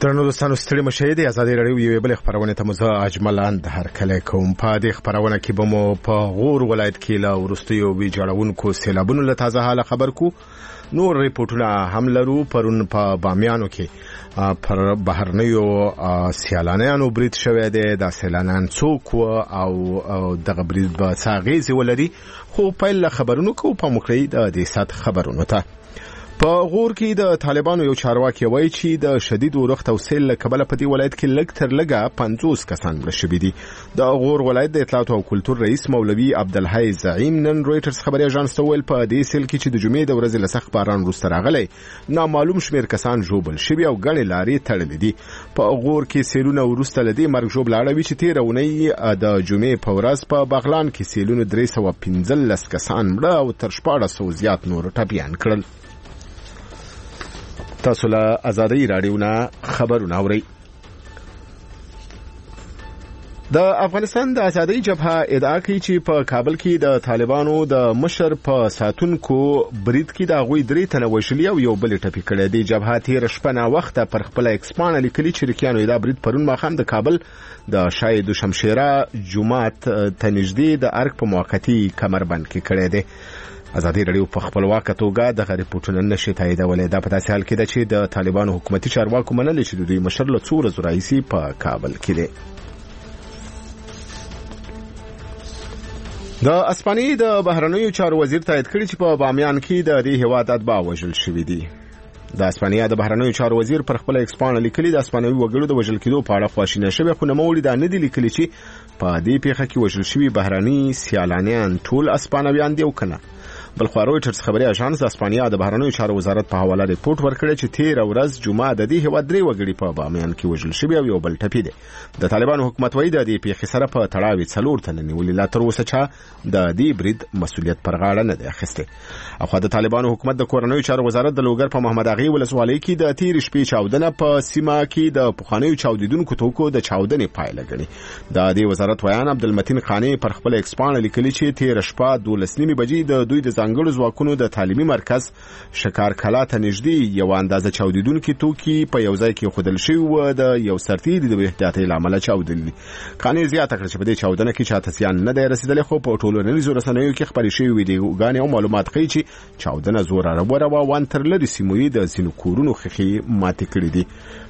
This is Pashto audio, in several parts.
درنو دوستانو ستړي مشه دي ازادي رادیو یو بل خبرونه ته مزه اجملان د هر کله کوم په دې خبرونه کې به مو په غور ولایت کې لا ورستیو وی جوړونکو سیلابونو له تازه حال خبر کو نور ریپورتونه هم لرو پرون په بامیانو کې پر بهرنیو سیلانیانو برید شوه دي د سیلانیان څوک او دغه برید به څاغیز ولري خو په خبرونو کو په مخکې د سات خبرونو ته په غور کې د طالبانو یو چارواکي وایي چې د شدید اورښت او سیل له کبله په دې ولایت کې لږ تر لږه 50 کسان مړه شوي دي. د غور ولایت د اطلاعات او کلتور رئیس مولوي عبدالحی زعیم نن رويټرز خبري اژانس ته ویل په دې سیل کې چې د جمعې د ورځې له سخت باران وروسته راغلی نامعلوم شمېر کسان ژوبل شوي او ګڼې لارې تړلې دي. په غور کې سیلونه وروسته له دې مرګ ژوبل اړوي چې تېره اونۍ د جمعې په ورځ په بغلان کې سیلونو 315 کسان مړه او تر 1400 زیات نور ټپیان کړل. تاسو له ازادي رادیو نه خبرونه اورئ. د افغانستان د ازادي جبهه ادعا کوي چې په کابل کې د طالبانو د مشر په ساتونکو برید کې د غوي درې تنه وژلي او یو بل ټپي کړی دی. جبهه تیر شپه نه وخت پر خپل ایکسپان لیکلي چې رکیانو د برید پرون ماخام د کابل د شاهد شمشیره جمعات ته نږدې د ارګ په موقتی کمربند کې کړی دی. ازادي رادیو په خپلواکه توګه د ریپورتونو نشي تاییدولې. دا په داسې حال کې ده چې د طالبانو حکومتي چارواکو منلي چې د دوی مشر له څو ورځو راهیسې په کابل کې دی. د اسپانیې د بهرنیو چارو وزیر تایید کړی چې په بامیان کې د دې هیواد اتباع وژل شوي دي. د اسپانیا د بهرنیو چارو وزیر پر خپل ایکسپان لیکلي د اسپانوي وګړو د وژل کېدو په اړه خواشینه شوی خو نوموړي دا نه دي لیکلي چې په دې پیښه کې وژل شوي بهرني سیلانیان ټول اسپانویان دي او کنه. بلخو رويټرز خبري اژانس د اسپانیا د بهرنیو چارو وزارت په حواله ریپورت ورکړی چې تیر ورځ جمعه د دې هیواد درې وګړي په بامیان کې وژل شوي او یو بل ټپي دي. د طالبانو حکومت وایي د دې پیښې سره په تړاو 4 تنه نیولي لا تر اوسه چا د دې برید مسؤلیت پر غاړه نه دی اخیستی. اخو د طالبانو حکومت د کورنیو چارو وزارت د لوګر په محمد اغي ولسوالۍ کې د تیر شپې چاودنه په سیمه کې د پخوانیو چاودیدونکو توکو د چاودنې پایله ګڼي. د دې وزارت ویان عبدالمتین خانی پر خپل ایکسپان لیکلي چې تیر شپه 12:30 بجې د دوی د ځانګړو ځواکونو د تعلیمي مرکز شکار کلا ته نږدې یو اندازه چاودیدونکو توکي په یو ځای کې خودل شوی و د یو سرتیري د احتیاطي لامل چاودلي. خانی زیاته کړ چې په دې چاودنه کې چاته زیان نه دی رسیدلی خو په ټولنیزو رسنیو کې خبرې شوې ویډیوګانې او معلومات ښیي چې چاودنه زوره وان تر لري سیموي د ځینو کورونو خخي ماتې کړې دي.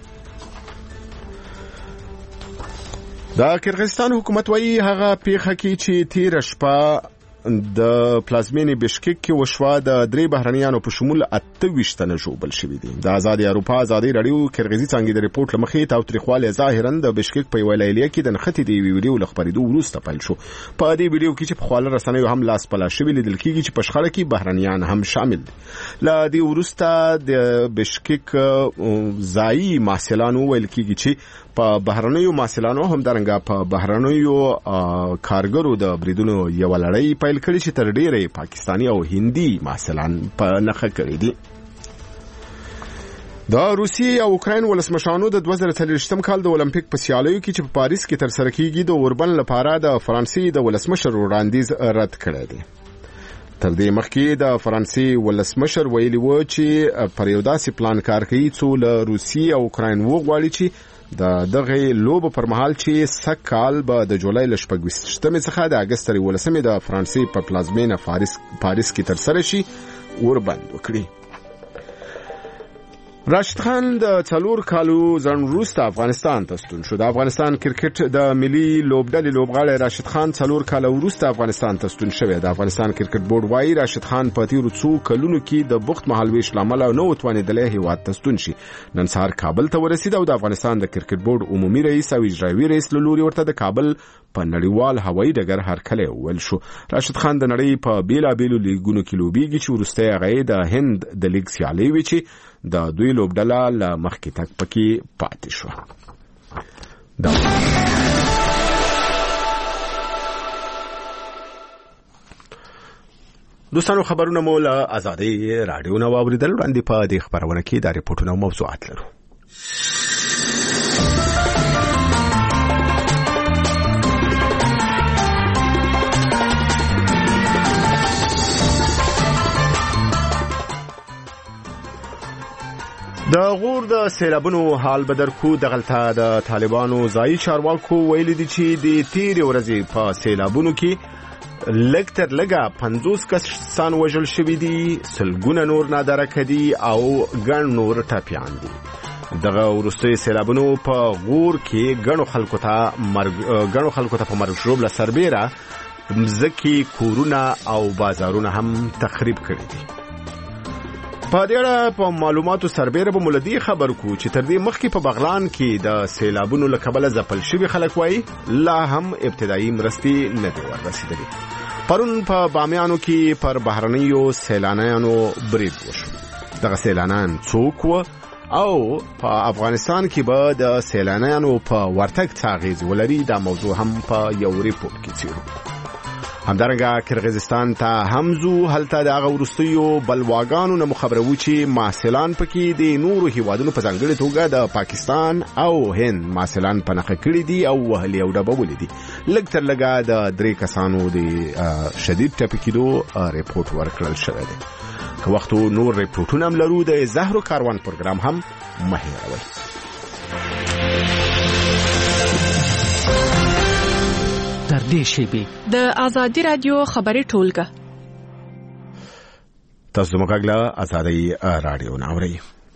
د کرغستان حکومت وایي هغه پیښه کې چې تیر شپه د پلازمینې بشکک کې وشوه د درې بهرنیانو په شمول 28 تنه ژوبل شوي دي. د ازادي اروپا ازادي رادیو کرغزي څنګه د ریپورت لمخې تاوتریخواله ظاهرا د بشکک په ویلایلیه کې د نښتې دی ویډیو لخبرېدو وروسته پیل شو. په دې ویډیو کې چې په خواله رسنیو هم لاس پلا شوی لیدل کېږي چې په شخړه کې بهرنیان هم شامل دي. ل دې وروسته د بشکک ځایي محصلانو ویل کېږي چې په بهرنیو محصلانو هم درنګه په بهرنیو کارګرو د بریدونو یو لړۍ پیل کړي چې تر ډیره پاکستانی او هندي محصلان په نخښه کړي دي. د روسیې او اوکراین ولسمشرانو د 2023 کال د اولمپیک په سیالیو کې چې په پاریس کې ترسره کیږي د اوربن لپاره د فرانسې د ولسمشر وړاندیز رد کړی دی. تر دې مخکې د فرانسې ولسمشر ویلي و چې پر یو داسې پلان کار کوي څو له روسیې او اوکراین وغواړي چې د دغه لوب پر مهال چې سکهال به د جولای ل 28 څخه د اگست 13 د فرانسې په پلازمینه پاریس کې ترسره شي وربند وکړي. راشد خان د 4 کالو ځن وروسته افغانستان ته ستون شو. د افغانستان کرکټ د ملي لوبډلې لوبغاړی راشد خان 4 کال وروسته افغانستان ته ستون شوی. د افغانستان کرکټ بورډ وايي راشد خان په تیرو څو کلونو کې د بوخت مهالويش لامل نو توانیدلی هیواد ته ستون شي. نن سهار کابل ته ورسید او د افغانستان د کرکټ بورډ عمومي رئیس او اجرایي رئیس له لوري ورته د کابل په نړیوال هوایي ډګر هرکلی وویل شو. راشد خان د نړۍ په بیلابیلو لیګونو کې لوبیږي چې وروسته هغه د هند د لیګ سیالۍ وي چې د دوی لوبډله له مخکې تک پکې پاتې شو. دوستانو خبرونه مو له ازادي رادیو نه واوریدل. وړاندې په دې خبرونه کې د ریپورتونو او موضوعات لرو. د د غور د سیلابونو حال بدرکو دغلته د طالبانو ځایي چارواکو ویلي دي چې د تیرې ورځې په سیلابونو کې لږ تر لږه 50 کسان وژل شوي دي، سلګونه نور نادرکه دي او ګڼ نور ټپیان دي. دغه وروستي سیلابونو په غور کې ګڼو خلکو ته په مرګ ژوبله سربیره مځکې، کورونه او بازارونه هم تخریب کړي دي. په دې اړه په معلوماتو سربیره به مولدي خبر کو چې تر دې مخکې په بغلان کې د سیلابونو له کبله ځپل شوي خلک وایي لا هم ابتدایي مرستې نه دي ورسېدلي. پرون په بامیانو کې پر بهرنیو سیلانیانو برید وشو. دغه سیلانیان څوک و او په افغانستان کې به د سیلانیانو په ورتګ څه اغېز ولري، دا موضوع هم په یو ریپورت کې څېړو. همدارنګه کرغیزستان ته هم ځو، هلته د هغه وروستیو بلواګانو نه خبرو چې محصلان پکې د نورو هیوادونو په ځانګړې توګه د پاکستان او هند محصلان په نښه کړي دي او وهلي او ډبولي دي. لږ تر لږه د 3 کسانو د شدید ټپي کېدو ریپورت ورکړل شوی دی. که وختو نور ریپورټونه هم لرو. د زهرو کاروان پروګرام هم مه هېروئ. در دې شیبې د آزادي رادیو خبري ټولګه تاسو موږ له آزادي رادیو ناوړئ.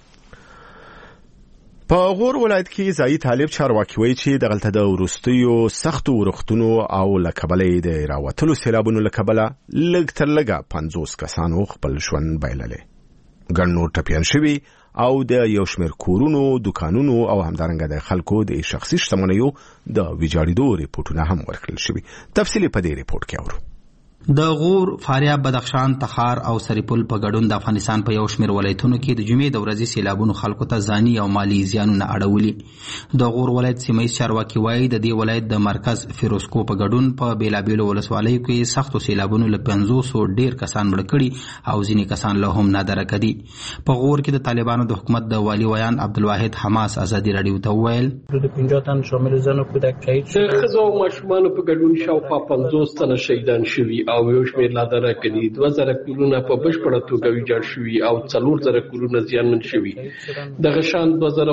په غور ولایت کې ځایي طالب چارواکي وایي چې دغلته د وروستیو سختو ورښتونو او له کبله د راوتلو سیلابونو له کبله لږ تر لږه 50 کسانو خپل ژوند بایللی، ګڼ نور ټپیان شوي او د یو شمېر کورونو، دکانونو او همدارنګه د خلکو د شخصي شتمنیو د ویجاړېدو ریپورټونه هم ورکړل شوي. تفصیل په دې ریپورټ کې اورو. د غور، فاریاب، بدخشان، تخار او سرپل په ګډون د افغانستان په یو شمېر ولایتونو کې د جمعې د ورځې سیلابونو خلکو ته ځاني او مالی زیانونه اړولي. د غور ولایت سیمه چارواکي وایي د دې ولایت د مرکز فیروزکو په ګډون په بیلابیلو ولسوالیو کې سختو سیلابونو له 500 ډیر کسان مړه کړي او ځینې کسان له هم نادرکه دي. په غور کې د طالبانو د حکومت د والی ویان عبدالواحد حماس آزادي رادیو ته وویل د 50 تن شامل زن او کودک شهید شول. د ښځو او ماشومانو په ګډون شاوخوا 50 تنه شهیدان شوي او یو شمېر لادره کړي. 2000 کورونه په بشپړه توګه ویجاړ شوي او 4000 کورونه زیانمن شوي. دغه شان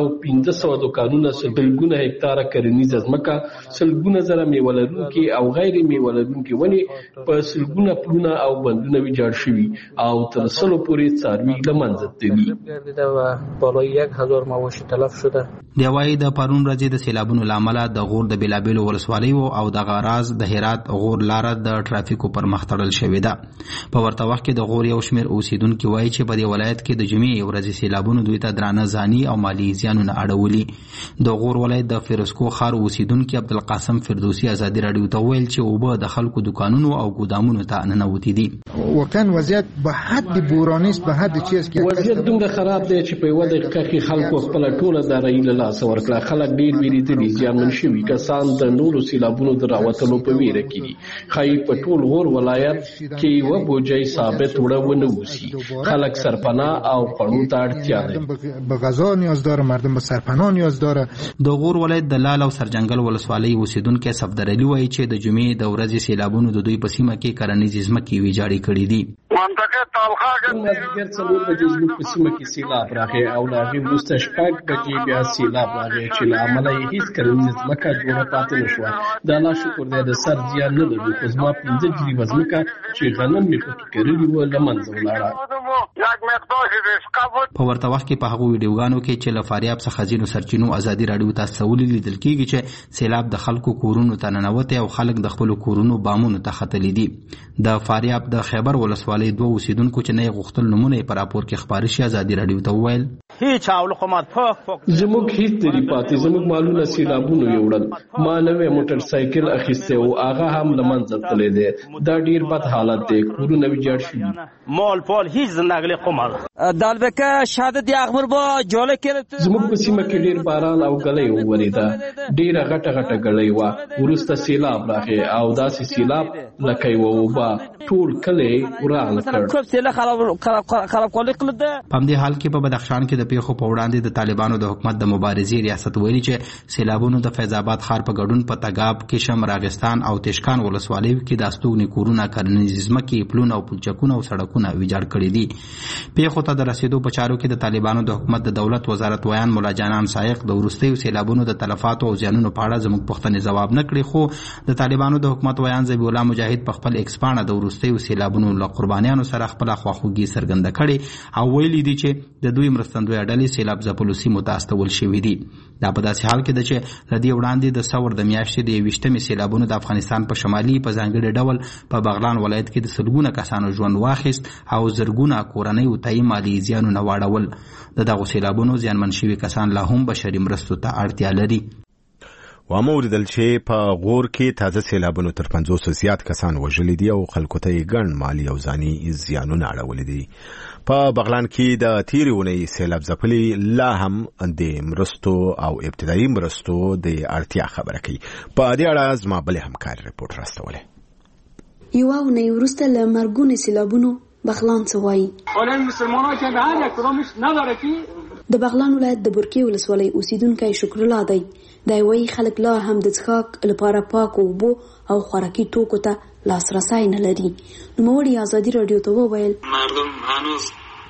2500 دکانونه، سلګونه هکتاره کرنیزه ځمکه، سلګونه زره میوه لرونکي او غیر میوه لرونکي ونې په سلګونه پلونه او بندونه ویجاړ شوي او تر 100 پورې څاروي له منځه تللي و بالای 1000 مواشی تلف شده. دی وايي د پرون ورځې د سیلابونو لامل د غور د بیلابیلو ولسوالیو او د غراز د هرات غور لاره د ټرافیکو پر مخ تړل شوې ده. په ورته وخت کې د غور یو شمېر اوسیدونکي وایي چې په دې ولایت کې د جمعې ورځې سیلابونو دوی ته درانه ځاني او مالي زیانونه اړولي. د غور ولایت د فیروزکو ښار اوسیدونکي عبدالقاسم فردوسي آزادي رادیو ته ویل چې اوبه د خلکو دکانونو او ګودامونو ته ننوتې دي. وکن وضعیت به حد بورانی است، به حد چیز که وضعیت دومره خراب دی چې په یوه دقیقه کې خلکو خپله ټوله دارایي له لاسه ورکړه. خلک ډېر ویرېدلي، زیانمن شوي کسان د نورو سیلابونو د راوتلو په ویره کې دي. ښایي په ټول غور ولایت کې یوه بوجۍ ثابت وړه ونه اوسي. خلک سرپناه او خوړو ته اړتیا لري. به غذا نیاز داره، مردم به سرپناه نیاز داره. د غور ولایت د لال او سرجنګل ولسوالۍ اوسیدونکي صفدر علي وایي چې د جمعې د ورځې سیلابونو د دوی په سیمه کې کرنیزې ځمکې ویجاړې کړي دي. منطقه طالخه مازدیګر 4 بجې زموږ په سیمه کې سیلاب راغی او له هغې وروسته 6 بجې بیا سیلاب راغی چې له امله یې هېڅ کرنیزه ځمکه جوړه پاتې نه شوه. د الله شکر دی د سر زیان نه لرو، خو زما 15 جریبه ځمکه چې غنم مې پکې کرلي وو له منځه ولاړه. په ورته وخت کې په هغو ویډیوګانو کې چې له فاریاب څخه ځینو سرچینو آزادي رادیو ته استولي لیدل کېږي چې سیلاب د خلکو کورونو ته ننوتی او خلک د خپلو کورونو بامونو ته ختلي دي. د فاریاب د خیبر ولسوالۍ 2 اوسیدونکو چې نه یې غوښتل نومونه یې په راپور کې خپاره شي آزادي رادیو ته وویل زموږ هیڅ دری پاتې، زموږ مالونه سیلابونو یوړل. ما نوې موټر سایکل اخیسته او هغه هم له منځه تللی دی. دا ډیر بد حالت دی، کورونه ویجاړ شوي. مال پال هیڅ زندګی قمر دالبکه شهادت اخبار با جوړه کړه. زموږ په سیمه کې ډیر باران او غلې وورېده، ډیره غټه غټه غلې وه. وروسته سیلاب راغی او داسې سیلاب لکه یوه اوبه ټول کلی وران کړ. په همدې حال کې په بدخشان کې د د پیښو په وړاندې د طالبانو د حکومت د مبارزې ریاست ویلي چې سیلابونو د فیض آباد ښار په ګډون په تګاب، کشم، راغستان او تشکان ولسوالیو کې د استوګنې کورونه، کرنیزې ځمکې، پلونه او پلچکونه او سړکونه ویجاړ کړي دي. پیښو ته د رسیدو په چارو کې د طالبانو د حکومت د دولت وزارت ویان مولا جانان سایق د وروستیو سیلابونو د تلفاتو او زیانونو په اړه زموږ پوښتنې ځواب نه کړي، خو د طالبانو د حکومت ویان ذبیح الله مجاهد په خپل ایکس پاڼه د وروستیو سیلابونو له قربانیانو سره خپل خواخوږي څرګنده کړې او ویلي دي چې د دوی مرستندویه ډلې سیلاب ځپلو سیمو ته استول شوي دي. دا په داسې حال کې ده چې د دې وړاندې د ثور د میاشتې د 21مې سیلابونو د افغانستان په شمالي په ځانګړي ډول په بغلان ولایت کې د سلګونه کسانو ژوند واخیست او زرګونه کورنۍ ته مالي زیانونه واړول. د دغو سیلابونو زیانمن شوي کسان لا هم بشري مرستو ته اړتیا لري. وامه ولیدل چې په غور کې تازه سیلابونو تر 500 زیات کسان وژلي دي او خلکو ته یې ګڼ مالي او ځاني زیانونه اړولي دي. په بغلان کې د تیرې اونۍ سیلاب ځپلي لا هم د مرستو او ابتدایي مرستو د اړتیا خبره کوي. په دې اړه زما بلې همکار رپورټ راستولی. یوه اونۍ وروسته له مرګونو سیلابونو بغلان څه وایي. د بغلان ولایت د برکې ولسوالۍ اوسیدونکی شکر الله دی. دی وایي خلک لا هم د څښاک لپاره پاکو اوبو او خوراکي توکو ته لاسرسی نه لري. نوموړي ازادي راډیو ته وویل مردم هنوز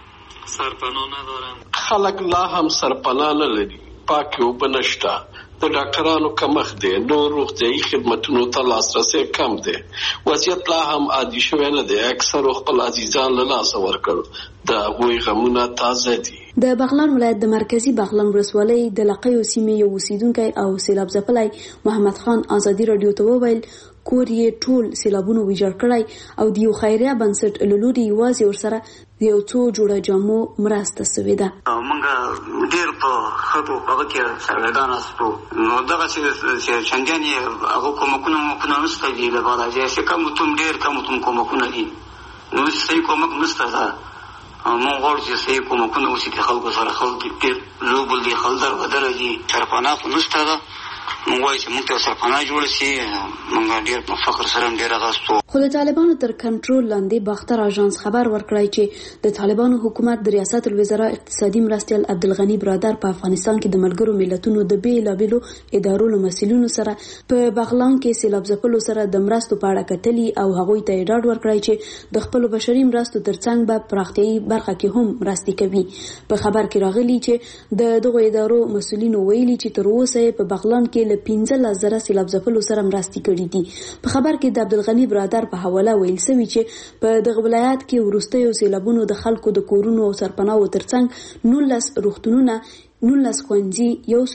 سرپناه ندارند. خلک لا هم سرپناه نه لري، پاکې اوبه نشته، د ډاکټرانو کمښت دی، نور روغتیایي خدمتونو ته لاسرسی کم دی. وضعیت لا هم عادي شوی نه دی. اکثرو خپل عزیزان له لاسه ورکړل. د هغوی غمونه تازه دي. د بغلان ولایت د مرکزی بغلان ولسوالۍ د لقیو سیمې یو اوسیدونکی او سیلاب ځپلی محمد خان ازادي راډیو ته وویل کور یې ټول سیلابونو ویجاړ کړی او د یو خیریه بنسټ له لوري یوازې ورسره د یو څو جوړه جامو مرسته سوې ده. موږ ډېر په ښه هغه کې سرګردانه شو. نو دغه چې چندانې هغه کومکونه نشته دي لپاره چې کم ډېر کومکونه دي. نو صحیح کومک نشته ده. مونږ غواړو چې صحیح کومکونه وشي د خلکو سره. خلک ډېر لوبل دي، خلدر بدره دي، سرپناه خو نشته ده. مونږ وایو چې مونږ ته سرپناه جوړه شي. مونږ ډېر په فخر سره ډېر اغاستو. خو د طالبانو تر کنټرول لاندې باختر اژانس خبر ورکړی چې د طالبانو حکومت د ریاست الوزرا اقتصادي مرستیال عبدالغني برادر په افغانستان کې د ملګرو ملتونو د بیلابیلو ادارو له مسؤلینو سره په بغلان کې سیلاب ځپلو سره د مرستو په اړه کتلي او هغوی ته یې ډاډ ورکړی چې د خپلو بشري مرستو ترڅنګ به پراختیایي برخه کې هم مرستې کوي. په خبر کې راغلي چې د دغو ادارو مسؤلینو ویلي چې تر اوسه یې په بغلان کې له 15,000 سیلاب ځپلو سره مرستې کړي دي. په خبر کې د عبدالغني برادر په حواله ویل سوي چې په دغه ولایت کې وروستیو سیلابونو د خلکو د کورونو او سرپناهو ترڅنګ 19 روغتونونه، 19 ښوونځي،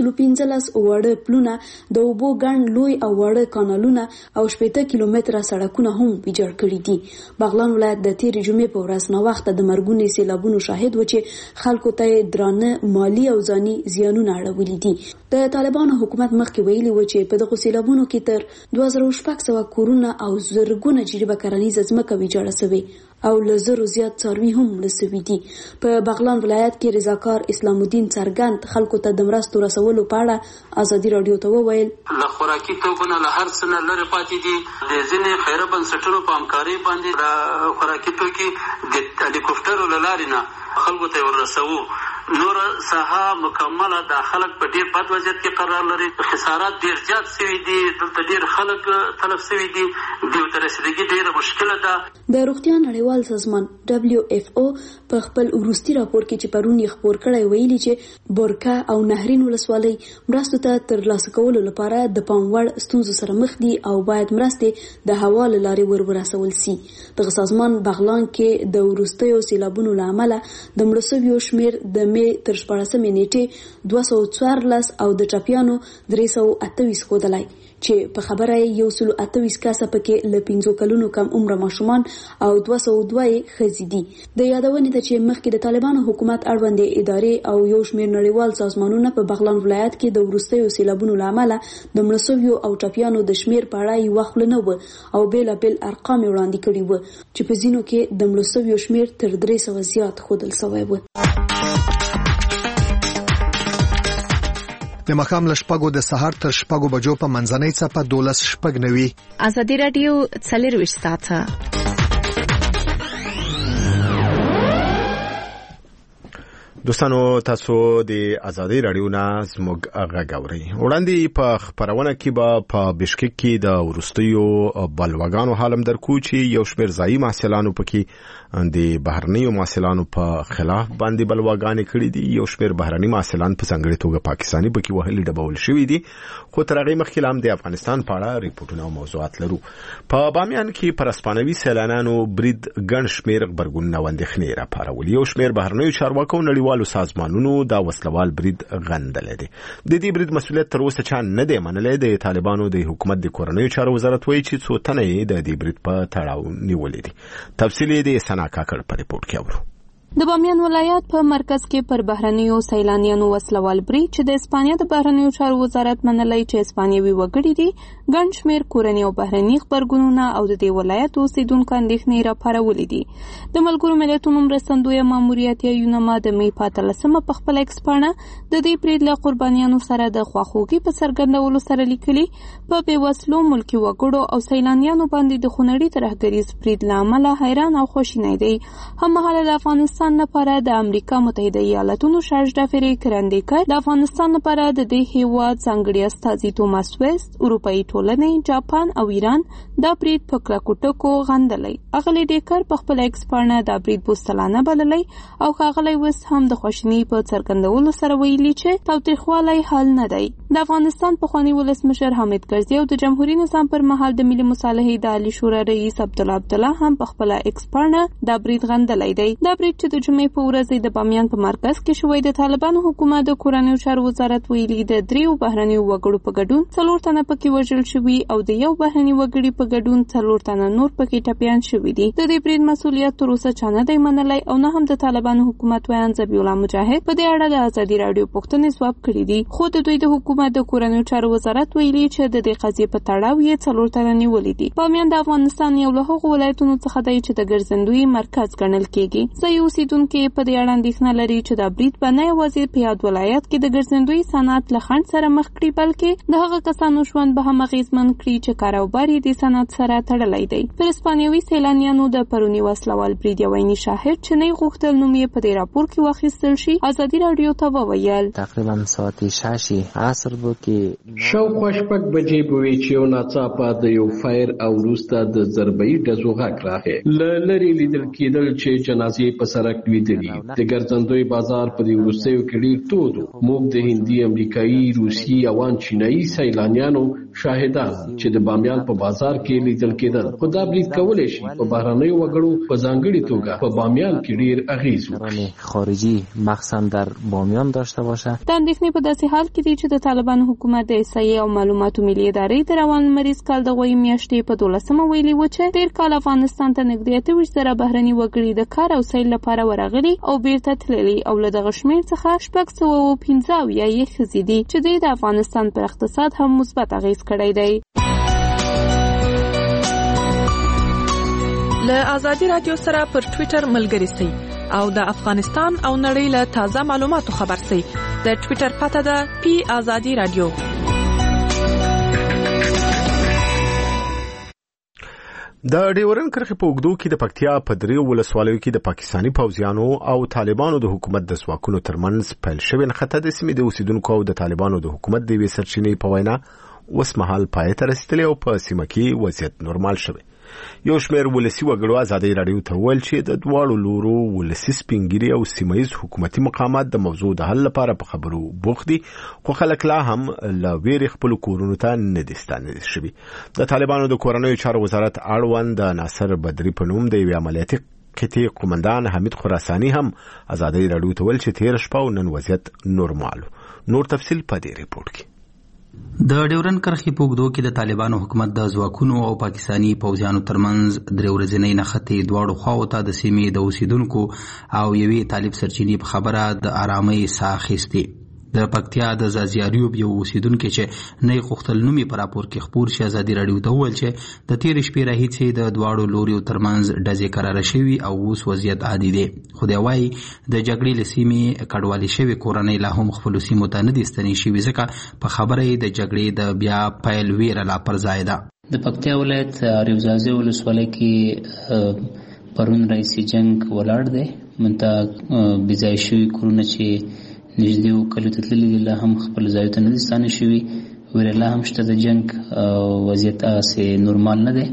115 واړه پلونه، د اوبو ګڼ لوی او واړه کانالونه او 80 کیلومتره سړکونه هم ویجاړ کړي دي. بغلان ولایت د تیرې جمعې په ورځ ناوخته د مرګونې سیلابونو شاهد و چې خلکو ته درانه مالی او ځاني زیانونه اړولي دي. د طالبانو حکومت مخکې ویلي و چې په دغو سیلابونو کې تر 2600 کورونه او زرګونه جریبه کرنیزه ځمکه ویجاړه شوې او له زرو زیات څاروي هم مړه شوي دي. په بغلان ولایت کې رضاکار اسلام الدین څرګند خلکو ته د مرستو رسولو په اړه ازادي راډیو ته وویل له خوراکي توکو نه له هر څه نه لرې پاتې دي. د ځینې خیره بنسټونو په همکارۍ باندې د خوراکي توکي د هلیکوپټرو له لارې نه خلکو ته ورسوو. نور ساحه مکمله د خلک په ډیر بد وضعیت کې قرار لري. خسارات ډیر زیات شوي دي. دلته ډیر خلک تلف شوي دي. د ورته رسیدګي ډیره مشکله ده. د روغتیا نړیوال سازمان WHO په خپل وروستي راپور کې چې پرون یې خپور کړی ویلي چې بورکا او نهرین ولسوالۍ مرستو ته ترلاسه کولو لپاره د پام وړ ستونزو سره مخ دي او باید مرستې د هوا له لارې ورسول شي. دغه سازمان بغلان کې د وروستیو سیلابونو له امله د مړو شویو شمېر د مې تر 14 نیټې 214 او د ټپیانو 328 ښودلی چې په خبره یې 128 کسه پکې له 15 کلونو کم عمره ماشومان او 202 ښځې دي. د یادونې ده چې مخکې د طالبانو حکومت اړوندې ادارې او یو شمېر نړیوال سازمانونه په بغلان ولایت کې د وروستیو سیلابونو له امله د مړه شویو او ټپیانو د شمېر په اړه یوه خوله نه وه او بېلابېل ارقام یې وړاندې کړي وو چې په ځینو کې د مړه شویو شمېر تر 300 زیات ښودل شوی و. د ماښام له شپږو د سهار تر شپږو بجو په منځنۍ څپه 12:09. ازادي راډیو 24 ساعته. دوستانو تاسو د ازادي رادیو نه زموږ غږ اورئ. وړاندې په خبرونه کې به په بشکک کې د ورستیو بلوغانو حالم درکو چې یو شمېر ځایي محصلانو پکې د بهرنیو محصلانو په خلاف باندې بلوغانې کړې دي. یو شمېر بهرني محصلان په ځانګړي توګه پاکستاني پکې وهلي ډبول شوي دي. خو تر هغې مخکې هم د افغانستان په اړه ریپورټونه او موضوعات لرو. په بامیان کې پر اسپانوي سیلانیانو برید ګڼ شمېر غبرګونونه او اندېښنې راپارولي. یو شمېر بهرنیو چارواکو نړیوالو سازمانونو دا وسلوال برید غندلی دی. د دې برید مسؤلیت تر اوسه چا نه دی منلی. د طالبانو د حکومت د کورنیو چارو وزارت وایي چې څو تنه یې د دې برید په تړاو نیولې دي. تفصیل یې د سنا کاکړ په ریپورټ کې اورو. د بامیان ولایت په مرکز کې پر بهرنیو سیلانیانو وسلوال برید چې د اسپانیا د بهرنیو چارو وزارت منلی چې اسپانیوي وګړي دي ګڼ شمېر کورني او بهرني خبرګونونه او د دې ولایت اوسیدونکو اندېښنې راپارولې دي. د ملګرو ملتونو مرستندویه ماموریت یا یونما د مې په 13 په خپل ایکس پاڼه د دې برید له قربانیانو سره د خواخوږي په څرګندولو سره لیکلي په بېوسلو ملکي وګړو او سیلانیانو باندې د خونړي ترهګریز برید له امله حیران او خواشینی دی. هممهاله د افغانستان لپاره د امریکا متحده ایالاتونو شارژ ډافری کرندیکر د افغانستان لپاره د دې هیواد ځانګړي استازي توماس ویست اروپایي ټولنې جاپان او ایران دا برید په کلکو ټکو غندلی. اغلی ډیکر په خپل ایکس پاڼه دا برید بوستلانه بللی او ښاغلی ویست هم د خواشینۍ په څرګندولو سره ویلي چې تاوتریخوالی حل نه دی. د افغانستان پخوانی ولسمشر حامد کرزي او د جمهوریت نظام پر مهال د ملي مصالحې د عالی شورا رئیس عبدالله هم په خپل ایکس پاڼه دا برید غندلی دی. دا برید چې د جمعې په ورځ د بامیان په مرکز کې شوی د طالبانو حکومت د کورنیو چارو وزارت ویلي د 3 بهرنیو وګړو په ګډون 4 تنه پکې وژل شوي او د یو بهرني وګړي په ګډون 4 تنه نور پکې ټپیان شوي دي. د دې برید مسؤلیت تر اوسه چا نه دی منلی او نه هم د طالبانو حکومت ویان ذبیح الله مجاهد په دې اړه د ازادي راډیو پوښتنې ځواب کړي دي. خو د دوی د حکومت د کورنیو چارو وزارت ویلي چې د دې قضیې په تړاو یې 4 تنه نیولي دي. بامیان د افغانستان یو له هغو ولایتونو څخه دی چې د ګرځندوی مرکز ګڼل کېږي. ځایي اوسیدونکي په دې اړه اندېښنه لري چې دا برید به نه یوازې په یاد ولایت کې د ګرځندوی صنعت له خنډ سره مخ کړي بلکې د هغه کسانو ژوند به هم اغېزمن کړي چې کاروبار یې د صنعت سره تړلی دی. پر اسپانیوي سیلانیانو د پروني وسلوال برید یو عیني شاهد چې نه غوښتل نوم یې په دې راپور کې واخیستل شي ازادي راډیو ته وویل تقریبا ساعت 6 عصر بو کې شاوخوا 6 بجې به وي چې یو ناڅاپه د یو فایر او وروسته د ضربه‌ای ډزو غږ راغی. له لرې لیدل کېدل چې جنازې په سړک لیدلي. د ګرځندوی بازار په دې وروستیو کې ډېر تود و. موږ د هندي، امریکایي، روسي او چینایي سیلانیانو شاهدان چې د بامیان په بازار کې لیدل کېدل. خو دا برید کولی شي په بهرنیو وګړو په ځانګړي توګه په بامیان کې ډېر اغېز وکړي. خارجي مخصوصا در بامیان داشته باشه. د اندېښنې په داسې حال کې دی چې د طالبانو حکومت د احصایې او معلوماتو ملي ادارې د روان لمریز کال د غوی میاشتې په 12 ویلي و چې تېر کال افغانستان ته نږدې 28,000 بهرني وګړي د کار او سیل لپاره ورغلي او بیرته تللي او له دغه شمېر څخه 615 یې ښځې دي چې د افغانستان پر اقتصاد هم مثبت اغېز کړی دی. له ازادي رادیو سره پر ټوئیټر ملګري سئ او د افغانستان او نړۍ له تازه معلوماتو خبر سئ. د ټوئیټر پته ده پی ازادي رادیو. د ډیورن کرښې په اوږدو کې د پکتیا په 3 ولسوالیو کې د پاکستاني پوځیانو او طالبانو د حکومت د ځواکونو ترمنځ پیل شوې نښته د سیمې د اوسیدونکو او د طالبانو د حکومت د یوې سرچینې په وینا اوس مهال پای ته رسیدلی او په سیمه کې وضعیت نورمال شوی. یو شمېر ولسي وګړو ازادي راډیو ته وویل چې د دواړو لورو ولسي سپینګیري او سیمهیز حکومتي مقامات د موضوع د حل لپاره په خبرو بوخت دي خو خلک لا هم له ویرې خپلو کورونو ته نه دي ستانه شوي. د طالبانو د کورنیو چارو وزارت اړوند د ناصر بدري په نوم د یوې عملیاتي قطعې قومندان حمید خراساني هم ازادي راډیو ته ویل چې تېره شپه او نن وضعیت نورمال. نور تفصیل په دې ریپورت کې. د ډیورن کرښې په اوږدو کې د طالبانو حکومت د ځواکونو او پاکستاني پوځیانو ترمنځ 3 ورځنۍ نښتې دواړو خواو ته د سیمې د اوسیدونکو او یوې طالب سرچینې په خبره د آرامۍ ساه اخیستې. د پکتیا د زازیاریوب یو اوسیدونکي چې نه غوښتل نوم یې په راپور کې خپور شي ازادي راډیو ته وویل چې د تېرې شپې راهیسې د دواړو لوریو ترمنځ ډزې کراره شوي او اوس وضعیت عادي دی. خو دی وایي د جګړې له سیمې کډوالې شوې کورنۍ لا هم خپلو سیمو ته نه دي ستنې شوي ځکه په خبره یې د جګړې د بیا پیل ویره لا پر ځای ده. د پکتیا ولایت ریوزازي ولسوالۍ کې پرون رئیسي جنگ ولاړ دی منته بځای شوي کورونه چې نږدې و کلیو ته تللي دي لا هم خپل ځایو ته نه دي ستانه شوي. ویره لا هم شته د جنګ وضعیت هغسې نورمال نه دی.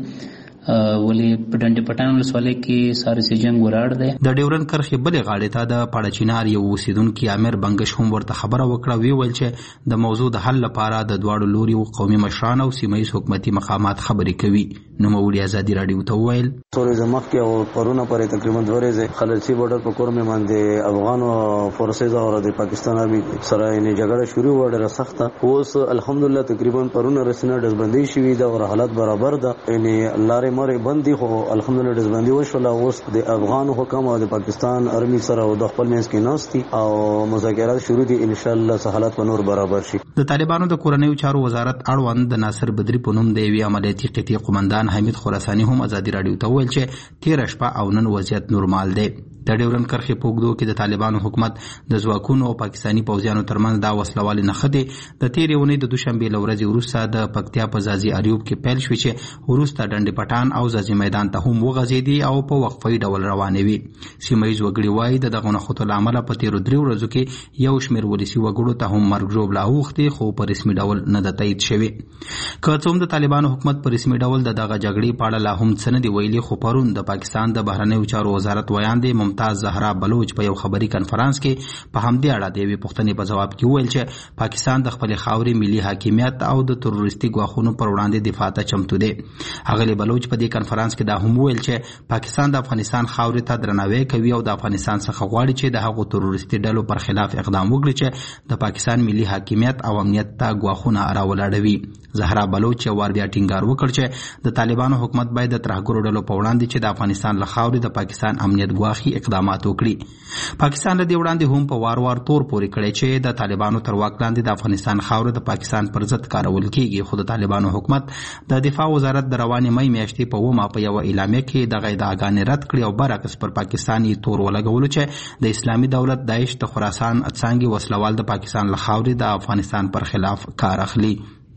ولې په ډنډ پټان ولسوالۍ کې سارسي جنگ ولاړ دی. د ډیورن کرښې بلې غاړې ته د پاړچینار یو اوسیدونکي امیر بنګش هم ورته خبره وکړه. ویل چې د موضوع د حل لپاره د دواړو لوري قومي مشران او سیمه‌ییز حکومتي مقامات خبرې کوي. نوموړي ازادي راډیو ته وویل څو مخکې او پرونه پرې تقریبا 2 ورځې خللسي بورډر په کور مې باندې افغان فورسز او د پاکستان آرمي سره یې جګړه شروع و ډېره سخته. اوس الحمدلله تقریبا پرونه رسنه ډزبندي شوې ده او حالت برابر ده. یعنی لارې مارې بند دي خو الحمدلله ډزبندي وشوله. اوس د افغان حکام او د پاکستان آرمي سره او د خپل منځ کې ناستي او مذاکرات شروع دي. ان شاء الله حالات په نور برابر شي. د طالبانو د کورنیو چارو وزارت اړوند د ناصر بدری په نوم د یوې عملیاتي قطعې قومندان حمید خراساني هم ازادي راډیو ته وویل چې 13 شپه او نن وضعیت نورمال دی. د ډیورن کرښې په اوږدو کې د طالبانو حکومت د ځواکونو او پاکستاني پوځیانو ترمنځ دا وسلوالې نښې دي. د تېرې اونۍ د دوشنبې له ورځې وروسته د پکتیا په ځاځي اریوب کې پیل شوې چې وروسته ډنډ پټان او ځاځي میدان ته هم وغځېدې او په وقفه‌یي ډول روانې وي. سیمه‌ییز وګړي وایي د دغو نښتو له امله په تېرو 3 ورځو کې یو شمېر ولسي وګړو ته هم مرګ ژوبله اوښتې خو په رسمي ډول نه ده تایید شوې. که څه هم د طالبانو حکومت په رسمي ډول د دغه جګړې په اړه لا هم څه نه دي ویلي، خو پرون د پاکستان د بهرنیو چارو وزارت ویاندې ممتاز زهرا بلوچ په یو خبري کنفرانس کې په همدې اړه د یوې پوښتنې په ځواب کې وویل چې پاکستان د خپلې خاورې ملي حاکمیت او د تروریستي ګواښونو پر وړاندې دفاع ته چمتو دی. اغلې بلوچ په دې کنفرانس کې دا هم وویل چې پاکستان د افغانستان خاورې ته درناوی کوي او د افغانستان څخه غواړي چې د هغو تروریستي ډلو پر خلاف اقدام وکړي چې د پاکستان ملي حاکمیت او امنیت ته ګواښونه راولاړوي. زهرا بلوچ یو وار بیا ټینګار وکړ چې د طالبانو حکومت باید د ترهګرو ډلو په وړاندې چې د افغانستان له خاورې د پاکستان امنیت ګواښي اقدامات وکړي. پاکستان له دې وړاندې هم په وار وار تور پورې کړی چې د طالبانو تر واک لاندې د افغانستان خاوره د پاکستان پر ضد کارول کیږي. خو د طالبانو حکومت د دفاع وزارت د روانې مې میاشتې په 9 په یو اعلامیه کې دغه ادعاګانې رد کړې او برعکس پر پاکستان یې تور ولګولو چې د اسلامي دولت داعش د خراسان څانګې وسلوال د پاکستان له خاورې د افغانستان پر خلاف کار اخلي.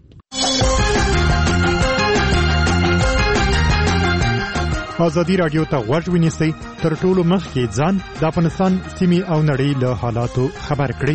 ازادي راډیو ته غوږ ونیسئ، تر ټولو مخکې ځان د افغانستان سیمې او نړۍ له حالاتو خبر کړئ.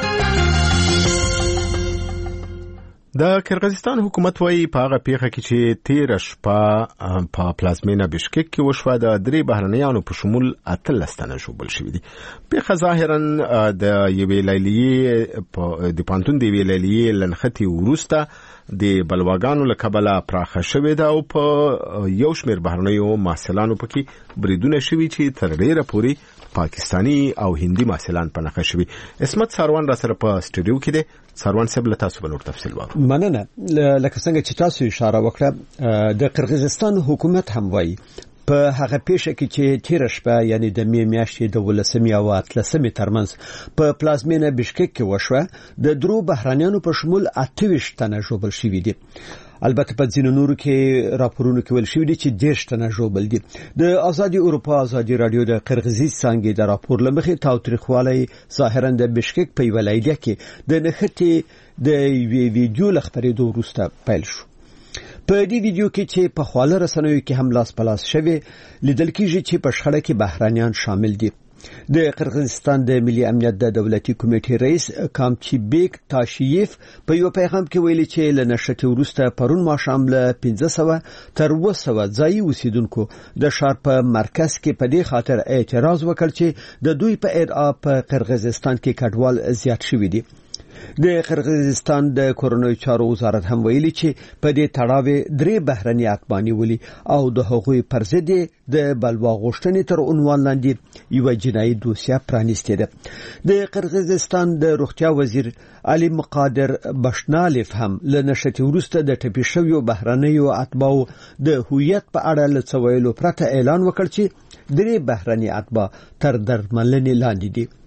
د قرغیزستان حکومت وایي په هغه پیښه کې چې 13 شپه په پلازمینه بشکک کې وشوه د 3 بهرنیانو په شمول 18 تنه ژوبل شوي دي. پیښه ظاهرا د یوې لیلیې د پانتون د یوې لیلیې لنښتې وروسته د بلواګانو له کبله پراخه شوې ده او په یو شمېر بهرنیو محصلانو پکې بریدونه شوي چې تر ډېره پورې پاکستانی او هندي محصلان په نښه شوي. اسمت ساروان را سره په سټوډیو کې دی. ساروان صاحب له تاسو بل تفصیل وارو. مننه. لکه څنګه چې تاسو اشاره وکړه، د قرغیزستان حکومت هم وایي په هغه پیښه کې چې 13 شپه یعنی د می میاشتې د 18 او 13 ترمنځ په پلازمینه بشکک کې وشوه د درو بهرانيانو په شمول 28 تنه ژوبل شوي دي. البته په ځینو نورو کې راپورونو کې ویل شوی دي چې 10 تنه ژوبل دي. د ازادي اروپا ازادي رادیو د قرغیزي څنګه د راپور لمخې تاوتریخوالی ظاهرا د بشکک په ولایت کې د نښتې د ویډیو لخبرېدو وروسته پیل شو. په دې ویډیو کې چې په خواله رسنیو کې هم لاس پلاس شوی لیدل کېږي چې په شخړه کې بهرانيان شامل دي. د قرغیزستان د ملي امنیت د دولتي کمیټې رئیس کامچیبیک تاشیف په یو پیغام کې ویلي چې له نشټ وروسته پرون ماښام له 1500 تر 200 ځایي اوسیدونکو د ښار په مرکز کې په دې خاطر اعتراض وکړ چې د دوی په ادعا په قرغیزستان کې کډوال زیات شوي دي. د قرغیزستان د کورنیو چارو وزارت هم ویلي چې په دې تړاو 3 بهرني اتباع ولي او د هغوی پر ضد د بلوا غوښتنې تر عنوان لاندې یو جنایي دوسیه پرانیستې ده. د قرغیزستان د روغتیا وزیر علي مقادر بشنالف هم له نشټ وروسته د ټپي شویو بهرنیو اتباع د هویت په اړه له څویلو پرته اعلان وکړ چې 3 بهرني اتباع تر درملنې لاندې دي.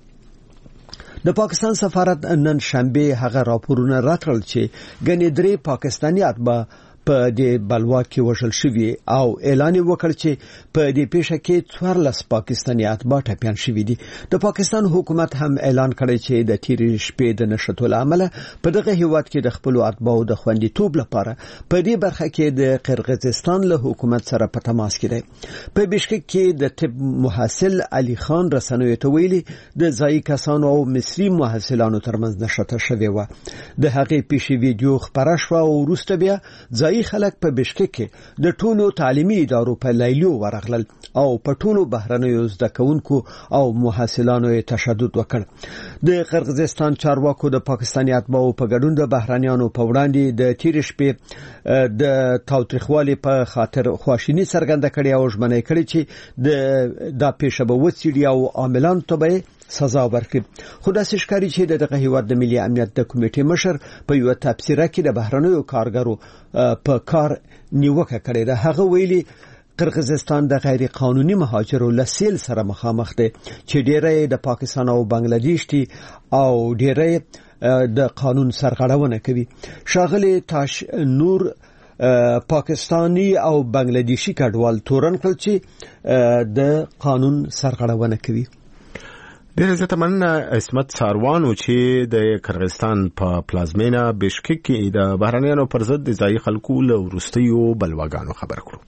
د پاکستان سفارت نن شنبه هغه راپورونه راټول چې ګنې 3 پاکستانی اتباع په دې بلوا کې وژل شوی او اعلان وکړ چې په دې پیښه کې 14 پاکستاني اتباع ټپيان شوي دي. د پاکستان حکومت هم اعلان کړی چې د تیرې شپې د نشټو لامل په دغه هیواد کې د خپل اتباعو د خوندیتوب لپاره په دې برخه کې د قرغیزستان له حکومت سره په تماس کې دی. په بشکک کې د طب محصل علي خان رسنوي ته ویلي د ځای کسانو او مصري محصلانو ترمنځ نشته شوی و. د هغې پیښې ویډیو خبره شو او وروسته بیا ځای خلک په بشکک کې د ټولو تعلیمي ادارو په لیلیو ورغلل او په ټولو بهرنیو زده کوونکو او محصلانو تشدد وکړ. د قرغیزستان چارواکو د پاکستاني اتباعو په ګډون د بهرنیانو په وړاندې د تیر شپې د تاوتریخوالي په خاطر خواشینی څرګنده کړې او ژمنه کړې چې دا پیښه به وڅېړي او عاملان ته به سزا ورکړي. خو داسې ښکاري چې دغه هیواد د ملي امنیت د کمیټې مشر په یو تبصره کې د بهرنیو کارګرو په کار نیوکه کړې ده. هغه ویلي قرغیزستان د غیر قانوني مهاجرو لسیل سره مخامخ دی چې ډیره د پاکستان او بنگلاديش دي او ډیره د قانون سرغړونه کوي. شاغلي تاش نور پاکستانی او بنگلاديشي کډوال تورن کړ چې د قانون سرغړونه کوي. ډېر زیاته مننه عصمت ساروانو چې د قرغیزستان په پلازمینا بشکک کې د بهرنیانو پر ضد د ځای خلکو له وروستیو بلواګانو خبر کړو.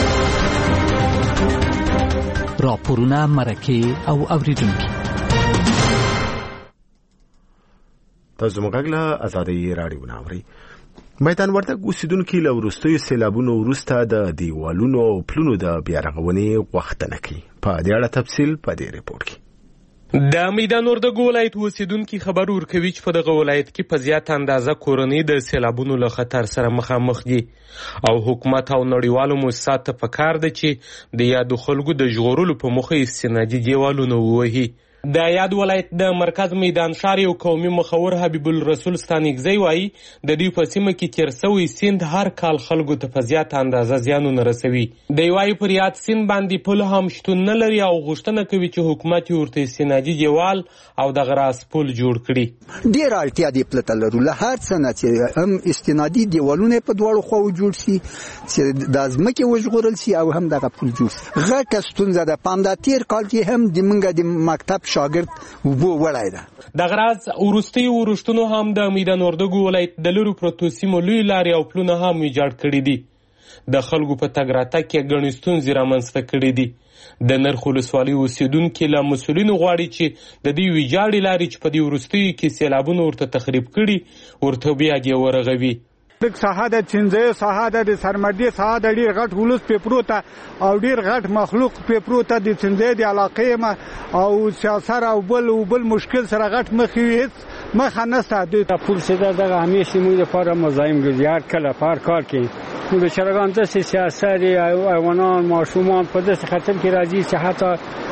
راپورونه مرکه او اوریدونکو تاسو موږ له آزادۍ رادیو ناوري. میدان وردګ اوسیدونکو له وروستیو سیلابونو وروسته د دیوالونو او پلونو د بیا رغونې غوښتنه کوي. په دې اړه تفصیل په دې ریپورت کې. د میدان وردګ ولایت اوسیدونکو خبر ورکوي چې په دغه ولایت کې په زیات اندازه کورنۍ د سیلابونو له خطر سره مخامخ دي او حکومت او نړیوالو مؤسساتو ته پکار ده چې د یادو خلکو د ژغورلو په موخه استنادي دیوالونه ووهي. د یاد ولایت د مرکز میدان شهر یو قومي مخور حبیب الرسول ستانګزی وایي د دې په سیمه کې تیر شوی سیند هر کال خلکو ته په زیات اندازه زیانونه رسوي. د وایي پر یاد سیند باندې پل هم شتون نه لري او غوښتنه کوي چې حکومت ورته استنادي دیوال او د غراس پل جوړ کړي. ډیر اړتیا دی پلته لرو له هر څه نه چې هم استنادي دیوالونه په دواړو خواو جوړ شي چې د ازمکه وژغورل شي او هم دغه پل جوړ شي. غټه ستونزه ده. پام د تیر کال کې هم د منګه د مکتب شاګرد وبو وړای ده. د غراز ورستي ورشتونو هم د میدان وردګ ولایت د لورو پروتو سیمو لوی لارې او پلونه هم ایجاد کړي دي. د خلکو په تګ راتګ کې ګڼې ستونزې رامنځته کړي دي. د نرخ ولسوالۍ اوسیدونکي له مسؤلینو غواړي چې د دې ویجاړې لارې چې په دې وروستیو کې سیلابونه ورته تخریب کړي ورته بیا دې ورغوي. د ساحه د چنځه ساحه د سرمدي ساحه د ډیر غټ ولوس په پروته او ډیر غټ مخلوق په پروته د چنځه د علاقې ما او سیاست او بل مشکل سره غټ مخې هیڅ مخه نسته. د پولیسو دغه همیشه موږ لپاره مزاحم ګرځي کله پر کار کې نو بشرګان د سیاست او ایوانان ماشومان په دې خاطر کې راځي چې حتی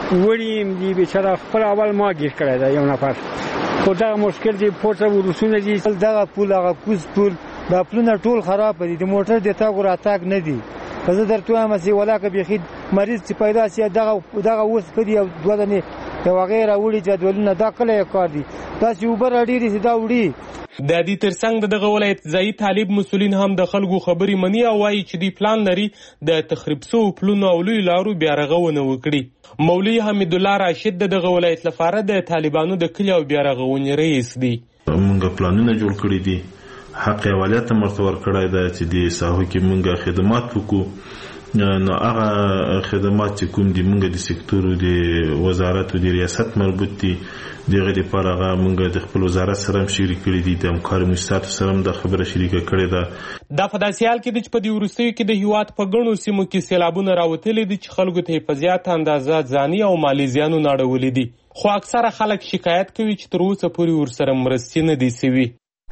وړیم دی بشرا خپل اول ما گیر کړی دا یو نفر خو دا مشکل دی پورته ورسونه دي دغه پول هغه کوز پول دا پلونه ټول خراب دي. د موټر د تاګ راتګ نه دي. زه درته وایم چې ولاکه بيخي مریض چې پیدا شي دغه اوس کدي او دوه یو غیر وړي جدولونه دا کله کار دي. تاسو اوبر اړيري چې دا وړي. د دې ترڅنګ دغه ولایت ځای طالب مسولین هم د خلکو خبري مني او وايي چې دی پلان لري د تخریب سو پلونو او لوی لارو بیا رغونه وکړي. مولوی حمید الله راشد دغه ولایت لپاره د طالبانو د کلی او بیا رغونې رئیس دی. موږ پلانونه جوړ کړی دي. حق اولادت مرتور کړای دی چې د ساحو کې موږ خدمات وکړو. نو هغه خدمات چې کوم دي موږ د سکتور د وزارت او د ریاست مربوط دي دغه لپاره هغه موږ د خپل وزارت سره شریک کړی دي. د همکارو مؤسساتو سره د خبره شریکه کړې ده. د فداسیال کې د په ورستیو کې د هیواد په ګڼو سیمو کې سیلابونه راوتلي دي چې خلکو ته په زیات اندازه ځاني او مالی زیانونه اړولي دي. خو اکثره خلک شکایت کوي چې تر اوسه پورې ورسره مرستې نه دي سوي.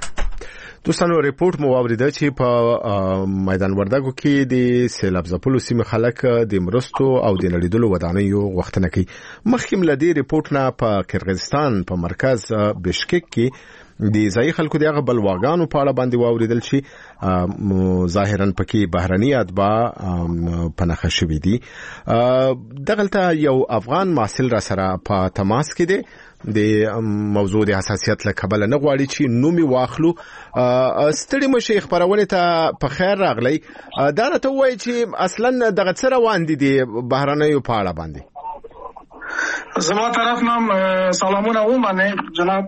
دوستانو ریپورت مو واوریده چې په میدان وردګو کې د سیلاب ځپلو سیمې خلک د مرستو او د نړیدلو ودانیو غوښتنه کوي. مخکې له دې ریپورت نه په قرغیزستان په مرکز بشکک کې د ځای خلکو دغه بلواګانو په اړه باندې واوریدل شي ظاهرا پکې بهرني اتباع پنهخه شوي دي. دغلته یو افغان محصل را سره په تماس کې دی د موضوع د حساسیت له کبله نه غواړي چې نومي واخلو. ستړي مشه خبرونه ته په خیر راغلی. دا راته وایي چې اصلا دغه څه روان دي د بهرنیو په اړه باندې. زما طرف نام سلامونه ومنه جناب.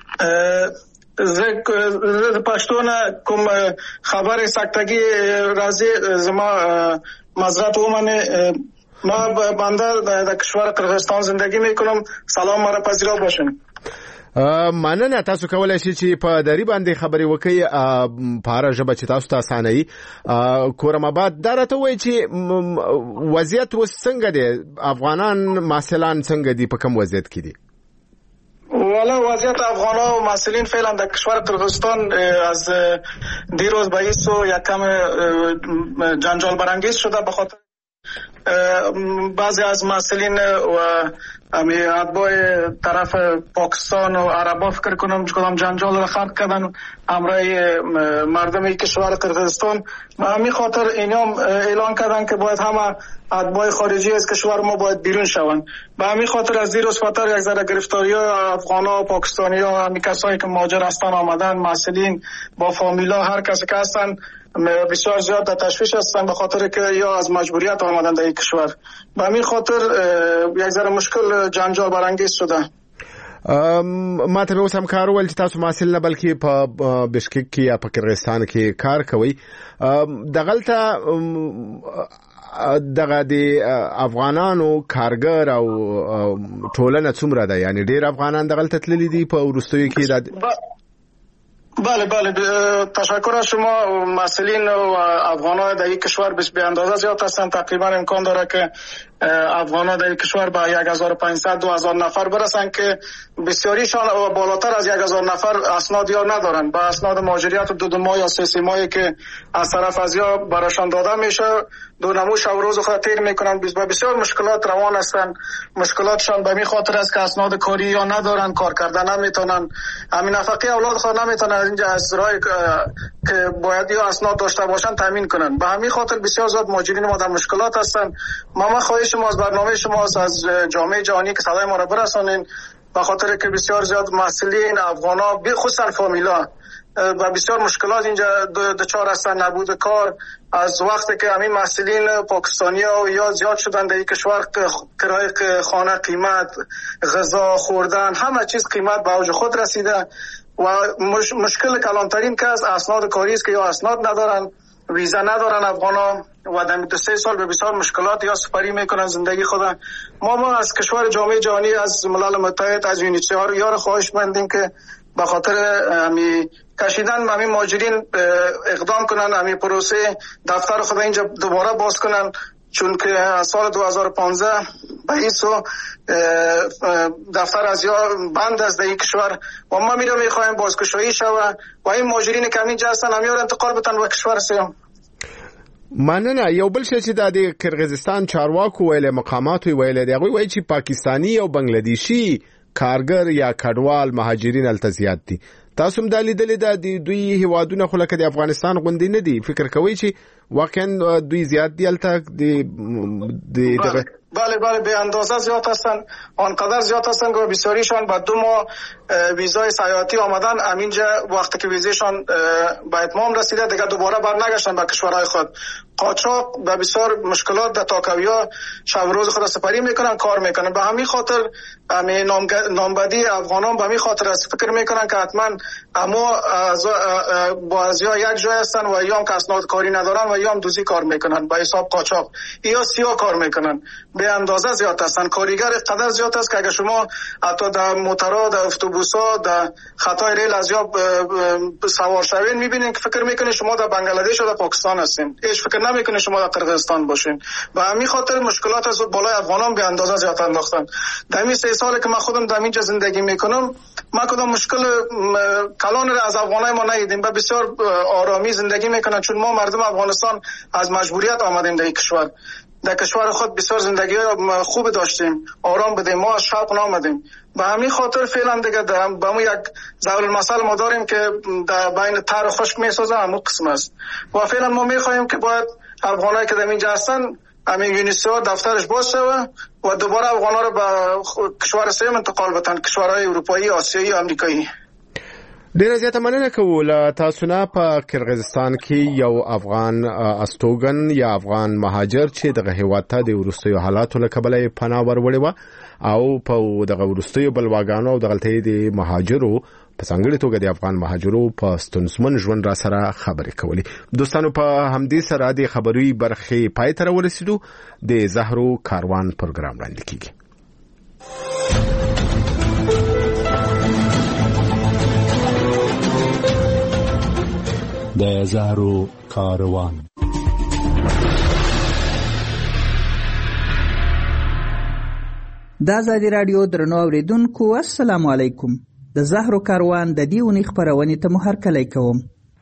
زه پښتون کوم خبره سختګي راځي زما معذرت ومنه. ما بنده در کشور قرغیزستان زندگی میکنم. سلام مرا پذیرا باشین. مننه. تاسو کولای شئ چې په دری باندې خبرې وکړئ په هر ژبه چې تاسو ته اسانه کورم آباد. دا راته وایي چې وضعیت اوس څنګه دی؟ افغانان محصلان څنګه دي؟ په کوم وضعیت کې دي؟ والا وضعیت افغان‌ها و محصلین فعلا در کشور قرغیزستان از دیروز به ایسو یکم جنجال برانگیز شده به خاطر بعضی از محصلین و اتباع طرف پاکستان و عربا فکر کنم کدام جنجال را خلق کردن امرای مردم کشور قرغیزستان. به همین خاطر اینام اعلان کردن که باید همه اتباع خارجی از کشور ما باید بیرون شوند. به همین خاطر از دیروز فتر یک ذره گرفتاری ها افغانا و پاکستانی ها همین کسایی که مهاجر هستن آمدن محصلین با فامیلا هر کسی که هستن بسیار زیاد در تشویش هستن به خاطر که یا از مجبوریت آمدن در این کشور. به همین خاطر یک ذره مشکل جنجال برانگیز شده. ما ته اوس هم کار ول چې تاسو محصل نه بلکې په بشکک کې یا په قرغیزستان کې کار کوي. دغلته دغه د افغانانو کارګر او ټولنه څومره ده؟ یعنی ډیر افغانان دغلته تللی دي په ورستیو کې؟ بله تشکر از شما. محصلین و افغان‌ها در این کشور به اندازه زیاد هستند. تقریبا امکان داره که افغان‌ها در این کشور به 1500-2000 نفر برسند که بسیاریشان بالاتر از 1000 نفر اسناد یا ندارند. با اسناد مهاجریت 2 ماه یا 3 ماهی که از طرف ازیا براشان داده میشه دو نموش و روز خود تیر میکنن. بسیار مشکلات روان هستند. مشکلاتشان به می خاطر است که اسناد کاری یا ندارن، کار کردن نمیتونن، همین نفقه اولاد خود نمیتونن اینجا از راه که باید یا اسناد داشته باشن تامین کنن. به همین خاطر بسیار زیاد مهاجرین ما در مشکلات هستن. ما خواهش ما از برنامه شما از جامعه جهانی که صدای ما را برسانین به خاطر که بسیار زیاد محصلین افغانا بخصوصا فامیلا و بسیار مشکلات اینجا دچار هستن. نبود کار از وقتی که همین محصلین پاکستانی ها یا زیاد شدن در این کشور، کرایه خانه قیمت، غذا خوردن، همه چیز قیمت به اوج خود رسیده و مشکل کلانترین که از اسناد کاری است که یا اسناد ندارن، ویزا ندارن افغانا و در 2-3 سال به بسیار مشکلات یا سپری میکنن زندگی خود. ما از کشور جامعه جهانی، از ملل متحد، از یونیسف یار خواهش مندیم که به خاطر همی کشیدن همین مهاجرین اقدام کنن، همین پروسه دفتر خود اینجا دوباره باز کنن، چون که سال 2015 به ایسو دفتر از یا بند از در این کشور و ما میخوایم بازگشایی شود و این مهاجرین که همینجا هستن همیار انتقال بتن و کشور سیام. مننه. یو بل شي چې د قرغیزستان چارواکو ویل مقامات ویل دی غوي چې پاکستانی او بنگلاديشي کارګر یا کډوال مهاجرین التزیات دي. تاسو هم د لیدلې د دوی هیوادونه خو لکه د افغانستان غوندي نه دي. فکر کوئ چې واقعا دوی زیات دي الته د بله به اندازه زیاد هستن، آنقدر زیاد هستن که بسیاریشان با 2 ماه ویزای سیاحتی آمدن. همینجا وقتی که ویزایشان به اتمام رسیده دیگه دوباره برنگشتن به کشورهای خود. قاچاق به بسیار مشکلات در تاکویا شب روز خود سپری میکنن، کار میکنن. به همین خاطر نامبدی افغانان به همین خاطر است فکر میکنن که حتما اما بعضیا یک جای هستن و یا هم که اسناد کاری ندارن و یا هم دوزی کار میکنن به حساب قاچاق یا سیاه کار میکنن. به اندازه زیاد هستن. کارگر قدر زیاد است که اگر شما حتی در موترها، در اتوبوس‌ها، در خطای ریل از یا سوار شوین میبینین که فکر میکنین شما در بنگلادش و در پاکستان هستین. هیچ فکر نمیکنین شما در قرغیزستان باشین. و همین خاطر مشکلات از بالای افغانان به اندازه زیاد انداختن. در این 3 سالی که من خودم در اینجا زندگی میکنم ما کدام مشکل کلان را از افغانای ما ندیدیم. و بسیار آرامی زندگی میکنن چون ما مردم افغانستان از مجبوریت آمدیم در این کشور. در کشور خود بسیار زندگی خوب داشتیم، آرام بودیم، ما از شوق نامدیم. به همین خاطر فعلا دیگه به همون یک ضرب المثل ما داریم که در بین تر و خشک میسازه، همون قسم است. و فعلا ما میخواهیم که باید افغانایی که در اینجا هستن همین یونیسو دفترش باز شوه و دوباره افغانا رو به کشور سوم انتقال بدن، کشورهای اروپایی، آسیایی، امریکایی. ډیره زیاته مننه کوو له تاسو نه. په قرغیزستان کې یو افغان استوګن یا افغان مهاجر چې دغه هیواد ته د وروستیو حالاتو له کبله پناه وروړې وه او په دغه وروستیو بلواګانو او دغلته د مهاجرو په څنګه توګه د افغان مهاجرو په ستونزمن ژوند را سره خبرې کولې. دوستانو په همدې سره د خبري برخې پای ته ورسېدو. د زهرو کاروان پروګرام وړاندې کیږي. د زهرو کاروان. د ازادي رادیو درنو اوریدونکو السلام علیکم. د زهرو کاروان د دې اونۍ خپرونې ته مو هرکلی کوم.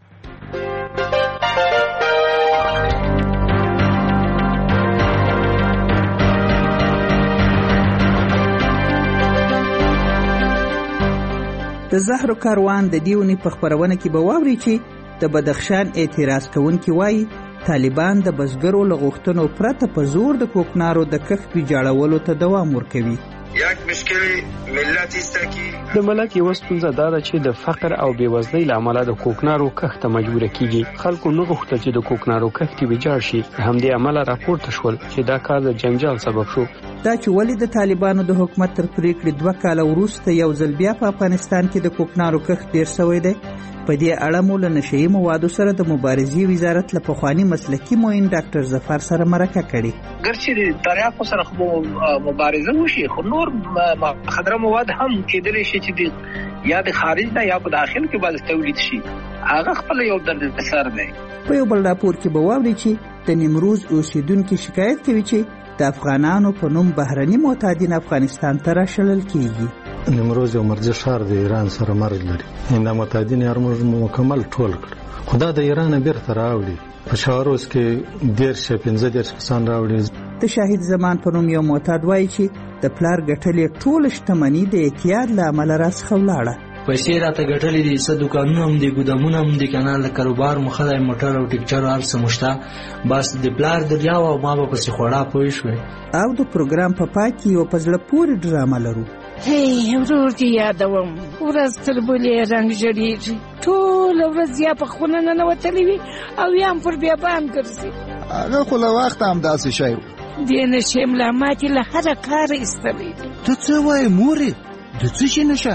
د زهرو کاروان د دې اونۍ په خپرونه کې به واوري چې د بدخشان اعتراض کوونکي وایي طالبان د بزګرو له غوښتنو پرته په زور د کوکنارو د کښت ویجاړولو ته دوام ورکوي. د ملک یو ستونزه دا ده چې د فقر او بېوزلۍ له امله د کوکنارو کښت ته مجبور کیږي. خلکو نه غوښتل چې د کوکنارو کښت ویجاړ شي، همدې امله راپورته شول چې دا کار د جنجال سبب شو. دا چې ولې د طالبانو د حکومت تر پریکړې 2 کاله وروسته یو ځل بیا په افغانستان کې د کوکنارو کښت ډیر شوی دی، په دې اړه مو له نشهیي موادو سره د مبارزې وزارت له پخواني مسلکي معین ډاکټر ظفر سره مرکه کړې. ګرچې د دریافت سره خو مبارزه وشي، خو نور مخدره مواد هم کېدلی شي چې یا د خارج نه یا په داخل کې باید تولید شي. هغه خپل یو درد سر دی. په یو بل راپور کې به واوري چې د نیمروز اوسیدونکو شکایت کوي چې د افغانانو په نوم بهرني معتادین افغانستان ته راشلل کیږي. نیمروز یو مرزي ښار د ایران سره مرز لري. دا معتادین یې موږ مکمل ټول کړ. خدا د ایران بیرته راوړي. په شاروس کې 15 کسان راوړي. د شاهد زمان په نوم یو معتاد وایي چې د پلار ګټلې ټول شتمني د اعتیاد له امله راڅخه ولاړه. پیسې راته ګټلې دي، څه دوکانونه هم دي، ګودامونه هم دي، کنال د کاروبار مخه د موټر او ټیکچر هر څه مشته، بس د پلار دریا او ما به پسې خوړه پوه شوې. او د پروګرام په پای کې یو په زړه پورې ډرامه لرو. هی ورور دې یادوم، ورځ تر بلې رنګ ژړېږي، ټوله ورځ یا په خونه ننوتلی وي او یا هم پر بیابان ګرځي. هغه خو له وخته همداسې شی و. دې نشې ملامت یې له هره کاره ایستلی دی. ته څه وایې مورې؟ د څه شي نشه؟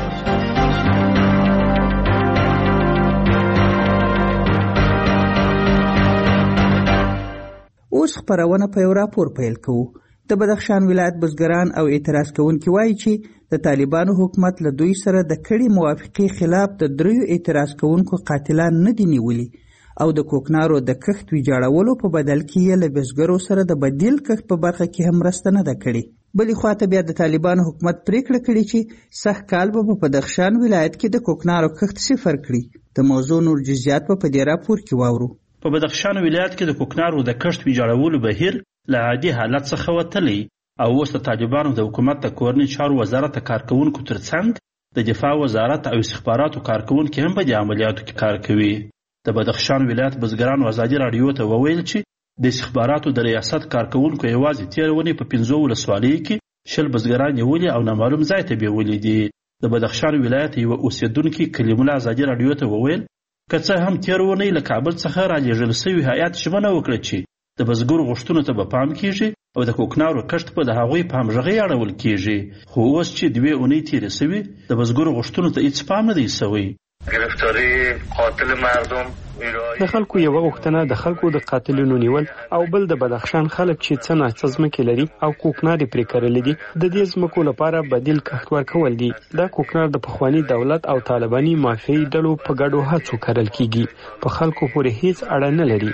اوس خپرونه په یو راپور پیل کوو. د بدخشان ولایت بزګران او اعتراض کوونکي وایي چې د طالبانو حکومت له دوی سره د کړي موافقې خلاف د 3 اعتراض کوونکو قاتلان نه دي نیولي او د کوکنارو د کښت ویجاړولو په بدل کې یې له بزګرو سره د بدیل کښت په برخه کې هم مرسته نه ده کړې. بلې خواته بیا د طالبانو حکومت پریکړه کړې چې سږ کال به په بدخشان ولایت کې د کوکنارو کښت صفر کړي. د موضوع نور جزئیات په دې راپور کې واورو. په بدخشان ولایت کې د کوکنارو د کښت ویجاړولو بهیر له عادي حالت څخه وتلی او اوس د طالبانو د حکومت د کورني چارو وزارت کارکونکو ترڅنګ د دفاع وزارت او استخباراتو کارکونکو هم په دې عملیاتو کې کار کوي. د بدخشان ولایت بزګرانو ازادي رادیو ته وویل چې د استخباراتو د ریاست کارکونکو یوازې تیر ونی په 15 ولسوالیو کې 10 بزګران نیولي او نامعلوم ځای ته بیولي دي. د بدخشان ولایت یو اوسیدونکي کلیم الله ازادي رادیو ته وویل که څه هم تیر ونی له کابل څخه رالیږل شوی هیئات ژمنه وکړه چې د بزګرو غوښتنو ته به پام کیږي او د کوکنارو کښت په د هغوی په همغږۍ اړول کیږي. خو اوس چې 2 اونۍ تیرې شوي د بزګرو غوښتنو ته هیڅ پام نه دی شوی. گرفتاری قاتل مردم د خلکو یو غوښتنه د خلکو د قاتلینو نیول او بل د بدخشان خلک چې څه ناڅه ځمکې لري او کوکنار پرې کرلې دي د دې ځمکو لپاره بدیل کښت ورکول دي. دا کوکنار د پخوانی دولت او طالباني مافیایي ډلو په ګډو هڅو کرل کیږي، په خلکو پورې هیڅ اړه نه لري.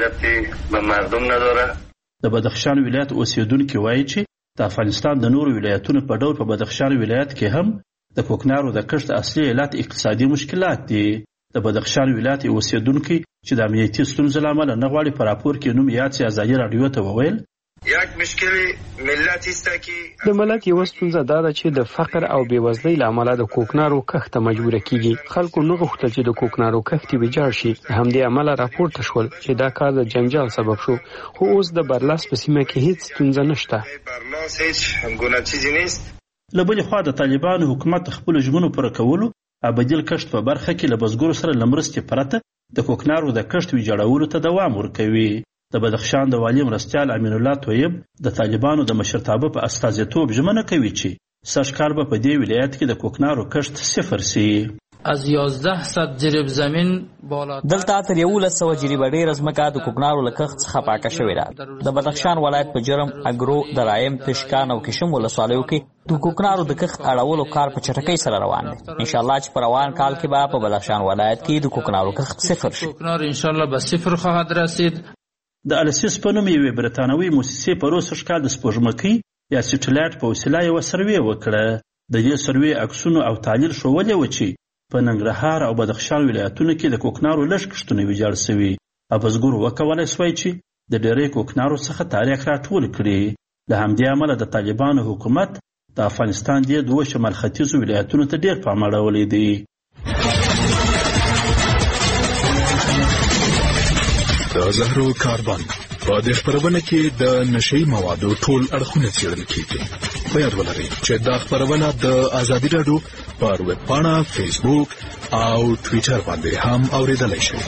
د بدخشان ولایت اوسیدونکي وایي چې د افغانستان د نورو ولایتونو په ډول په بدخشان ولایت کې هم د کوکنارو د کښت اصلي علت اقتصادي مشکلات دي. د بدخشان ولایت اوسیدونکي چې د امنیتي ستونزو له امله نه غواړي په راپور کې نوم یاد شي ازادي رادیو ته وویل یک مشکل ملت است که د ملت یو ستونزه دا ده چې د فقر او بیوزلۍ له امله د کوکنارو کښت ته مجبور کیږي. خلکو نه غوښتل چې د کوکنارو کښت ویجاړ شي. همدې امله راپورته شول چې دا کار د جنجال سبب شو. خو اوس د برلاس په سیمه کې هیڅ ستونزه نشته. برلاس هیڅ همگونه چیزی نیست. له بلې خوا د طالبانو حکومت خپل ژمنو پوره کولو او بدیل کښت په برخه کې له بزګرو سره له مرستې پرته د کوکنارو د کښت ویجاړولو ته دوام ورکوي. د بدخشان د والي مرستیال امین الله طیب د طالبانو د مشرتابه په استازیتوب ژمنه کوي چې سږ کال به په دې ولایت کې د کوکنارو کښت صفر شي. از 1100 جریب زمین بالا دلته تر 1100 جریب ډیر ځمکه د کوکنارو له کښت څخه پاکه شوې ده. د بدخشان ولایت په جرم، اګرو، درایم، پشکان او کشم ولسوالیو کې د کوکنارو د کښت اړولو کار په چټکۍ سره روان دی. ان شاء الله چې په روان کال کې به په بدخشان ولایت کې د کوکنارو کښت صفر شي. کوکنار ان شاء الله به صفر خواهد رسید. د السیس په نوم یوې برتانوي موسسې په روس ښکار د سپوږمکۍ یا سټلایټ په وسیله یو سروې وکړه. د دې سروې عکسونو او تحلیل ښودلې و چې په ننګرهار او بدخشان ولایتونو کې د کوکنارو لږ کښتونه ویجاړ شوي. بزګر وکولای شوی چې د ډېرې کوکنارو څخه تاریخ راټول کړي. له همدې امله د طالبانو حکومت د افغانستان د دوه شمال ختیځو ولایتونو ته ډېر پام اړولی دی. د زهرو کاربن په دې خپرونه کې د نشئی موادو ټول اړخونه څېړل کیږي. په یاد ولرئ چې دا خپرونه د ازادي راډیو پر ویب پاڼه، فیسبوک او ټویټر باندې هم اوریدلای شئ.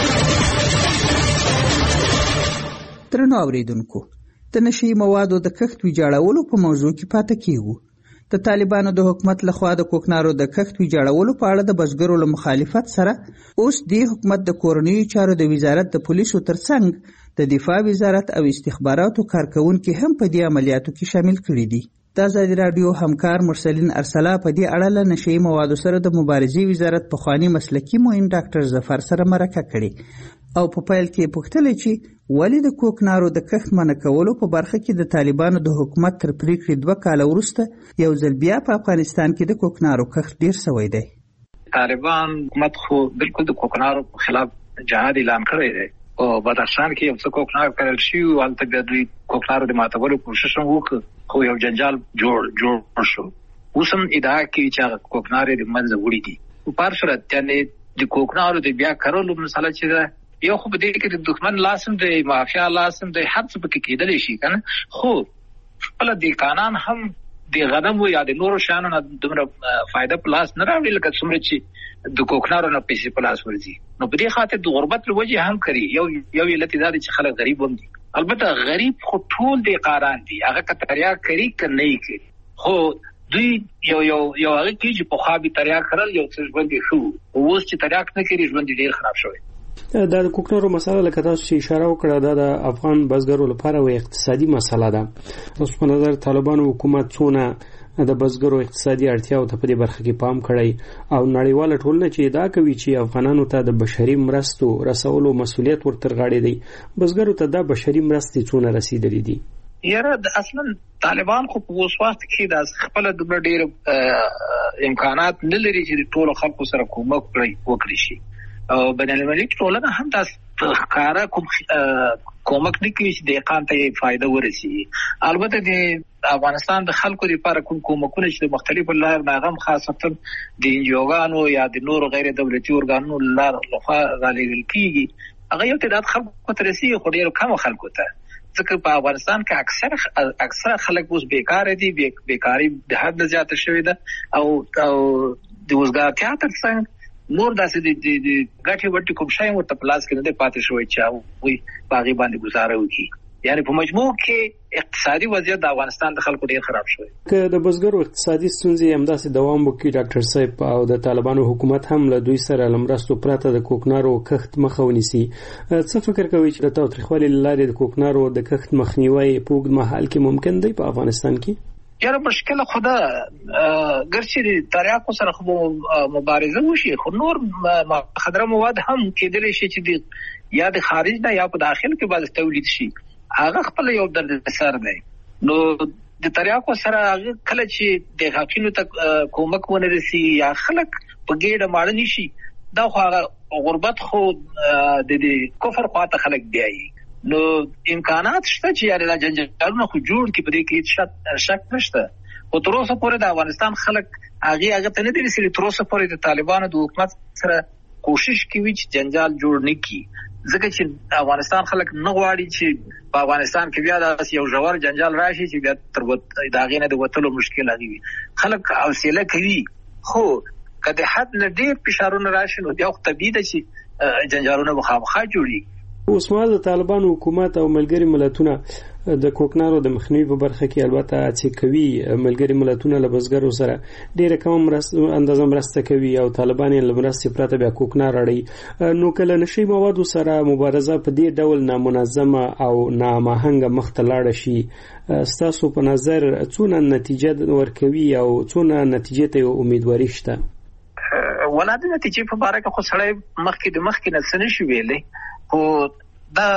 درنو اوریدونکو، د نشئی موادو د کښت ویجاړولو په موضوع کې پاتې کیږو. د طالبانو د حکومت لخوا د کوکنارو د کښت ویجاړولو په اړه د بزګرو له مخالفت سره اوس د حکومت د کورنیو چارو د وزارت د پولیسو ترڅنګ د دفاع وزارت او استخباراتو کارکونکي هم په دې عملیاتو کې شامل کړي دي. د ازادي راډیو همکار مرسلین ارسلا په دې اړه له نشئی موادو سره د مبارزې وزارت پخوانی مسلکي معین ډاکټر ظفر سره مرکه کړې او په پیل کې پوښتل چې ولې د کوکنارو د کښت منع کولو په برخه کې د طالبانو د حکومت تر پریکړې 2 کال وروسته یو ځل بیا په افغانستان کې د کوکنارو کښت ډیر شوی دی. طالبان حکومت خو بالکل د کوکنارو په خلاف جهاد اعلان کړی دی او بدخشان کې یو څه کوکنار کړل شي او هلته بیا دوی کوکنارو د ماتولو کوشش وکړ خو یو جنجال جوړ شو. اوس هم ادعا کوي چې کوکنار د منځه وړي دي. په هر صورت یعنې د کوکنارو د بیا کارولو مسله چې ده یو خو به دې کې د دښمن لاسم دی، مافیا لاسم دی، هر څه پکې کېدلی شي کنه. خو خپل د قانون هم د غنمو یا د نورو شیانو نه دومره فائدہ په لاس نه راوړي لکه څومره چې د کوکنارو نه پیسې په لاس ورځي. نو په دې خاطر د غربت له وجې هم کوي. یو علت دا دی چې خلک غریب هم دي. البته غریب خو ټول دی قاران دي، هغه که تریا کوي که نه کوي. خو دوی یو هغه کې چې په خوابي تریا کړل یو څه ژوند یې ښه و. اوس چې تریا نه کوي ژوند ډېر خراب شوی. دا د کوکنارو مسله لکه تاسو چې اشاره وکړه دا د افغان بزګرو لپاره یو اقتصادي مسله ده. تاسو په نظر طالبانو حکومت څونه د بزګرو اقتصادي اړتیاو ته په دې برخه کې پام کړی او نړیواله ټولنه چې ادعا کوي چې افغانانو ته د بشري مرستو رسولو مسؤلیت ورتر غاړې دی، بزګرو ته دا بشري مرستې څونه رسیدلې دي؟ یاره اصلا طالبان خو په اوس وخت کې د خپل د ډېر امکانات نه لري چې ټول خلکو سره کومک وکړي شي. او بین المللي ټولنه هم تاسو ښکارا کومک نه کوي چې د اقان ته فائدہ ورسي. البته د افغانستان د خلکو لپاره کومکونه چې مختلفو لارو ناغم خاصه د انجوګانو یا د نور غیر دولتي ارګانونو لخوا غالي کیږي هغه یو تعداد خلکو ته رسي خو ډېر کم خلکو ته. ځکه په افغانستان کې اکثر خلک اوس بیکار دي، بیکاری د حد زیاته شوې ده او د وزګارتیا ترڅنګ نور داسې د ګټې وټې کوم شی ورته په لاس کې نه دی پاتې شوی چې هغوی په هغې باندې ګزاره وکړي. یعنې په مجموع کې اقتصادي وضعیت د افغانستان د خلکو ډېر خراب شوی. که د بزګرو اقتصادي ستونزې همداسې دوام وکړي ډاکټر صاحب او د طالبانو حکومت هم له دوی سره له مرستو پرته د کوکنارو کښت مخه ونیسي، څه فکر کوي چې د تاوتریخوالي له لارې د کوکنارو د کښت مخنیوی په اوږد مهال کې ممکن دی په افغانستان کې؟ یاره مشکل خدا ګرچې د تریاکو سره خو مبارزه وشي خو نور مخدره مواد هم کېدلی شي چې یا د خارج نه یا په داخل کې باز تولید شي. هغه خپل یو درد سر دی. نو د تریاکو سره هغه کله چې د حقینو ته کومک ونه رسي یا خلک په ګډه ماړه نشي دا خو غربت خو د کفر خواته خلک بیایي. نو امکانات شته چې یاره دا جنجالونه خو جوړ کړي، په دې کې شک نشته. خو تر اوسه پورې د افغانستان خلک هغه ته نه دي رسېدلي. تر اوسه پورې د طالبانو د حکومت سره کوشش کوي چې جنجال جوړ نه کړي، ځکه چې افغانستان خلک نه غواړي چې په افغانستان کې بیا داسې یو ژور جنجال راشي چې بیا تر د هغې نه د وتلو مشکل هغې خلک حوصله کوي. خو که د حد نه ډېر فشارونه راشي نو بیا خو طبیعي ده چې جنجالونه به خامخا جوړېږي. اوس مهال د طالبانو حکومت او ملګري ملتونه د کوکنارو د مخنیوي په برخه کې البته هڅې کوي. ملګري ملتونه له بزګرو سره ډېره کمه اندازه مرسته کوي او طالبان یې له مرستې پرته بیا کوکنار اړوي. نو که له نشي موادو سره مبارزه په دې ډول نامنظمه او ناماهنګه مخته لاړه شي، ستاسو په نظر څونه نتیجه ورکوي او څونه نتیجې ته امیدواري شته؟ ولا د نتیجې په باره کې خو سړی مخکې نه څه نشي ویلی، خو دا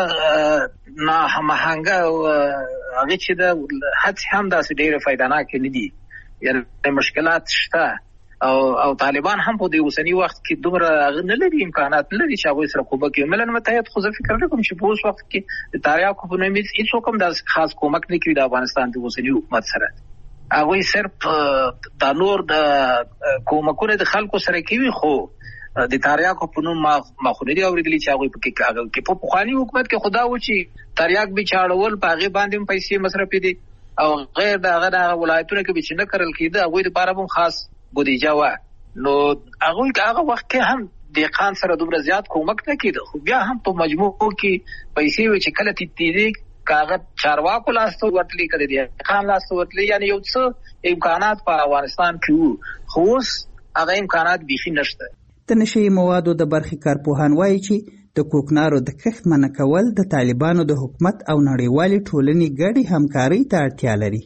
ناهماهنګه هغې چې د هڅې هم داسې ډېرې فایدهناکې نه دي، یعنې مشکلات شته او طالبان هم په دې اوسني وخت کې دومره هغه نه لري، امکانات نه لري چې هغوی سره کومک وکړي. ملل متحد خو زه فکر نه کوم چې په اوس وخت کې د تریاکو په نوم هېڅوک هم داسې خاص کومک نه کوي د افغانستان د اوسني حکومت سره. هغوی صرف دا نور د کومکونه د خلکو سره کوي، خو د تریاکو په نوم ما خو نه دي اورېدلي چې هغوی پکې په پخواني حکومت کې خو دا و چې تریاک به چاړول، په هغې باندې هم پیسې مصرفې دي او غیر د هغه ولایتونه کې به چې نه کرل کېده هغوی دپاره هم خاص بودیجه وه. نو هغوی هغه وخت کې هم دهقان سره دومره زیات کومک نه کېده، خو بیا هم په مجموع کې پیسې وې چې کله تېرېدې که هغه چارواکو لاسته ورتلي که د دهقان لاسته ورتلي، یعنې یو څه امکانات په افغانستان کې وو، خو اوس هغه امکانات بیخي نشته. د نشي موادو د برخې کارپوهان وایي چې د کوکنارو د کښت منع کول د طالبانو د حکومت او نړیوالې ټولنې ګډې همکارۍ ته اړتیا لري.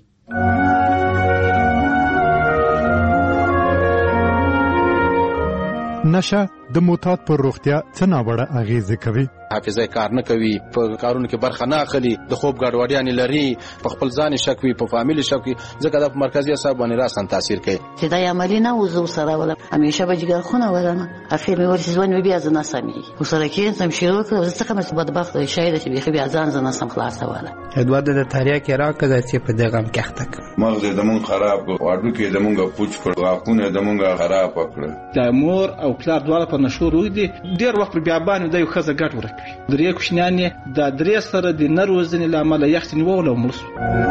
نشه د معتاد پر روغتیا څه ناوړه اغیزې کوي؟ حافظه کار نه کوي، په کارونو کې برخه نه اخلي، د خوب ګډوډیانې لري، په خپل ځان شک وي، په فامیل شک وي، ځکه دا په مرکزي اعصاب باندې راسن تاثیر کوي. چې دا عملی نه وزو سره ولا همیشه به جګر خونه ورنه اخر مې ورسې ځوان بیا ځنه سمي وسره کې سم شروع کړ، ځکه مې بدبخت شاید چې بیا ځان ځنه سم خلاصه ولا ادواد د تاریخ راکړه چې په دغه هم کېخته مغز د مون خراب کړ، واډو کې د مونږه پوچ کړ، واقونه د مونږه خراب کړ. د مور او پلار دواړه په نشو روي دي، ډیر وخت بیا باندې د یو خزه ګټ ورکوي. درې کوشنیانې د درې سره د نروزنې لامل یخت نیول او ملس.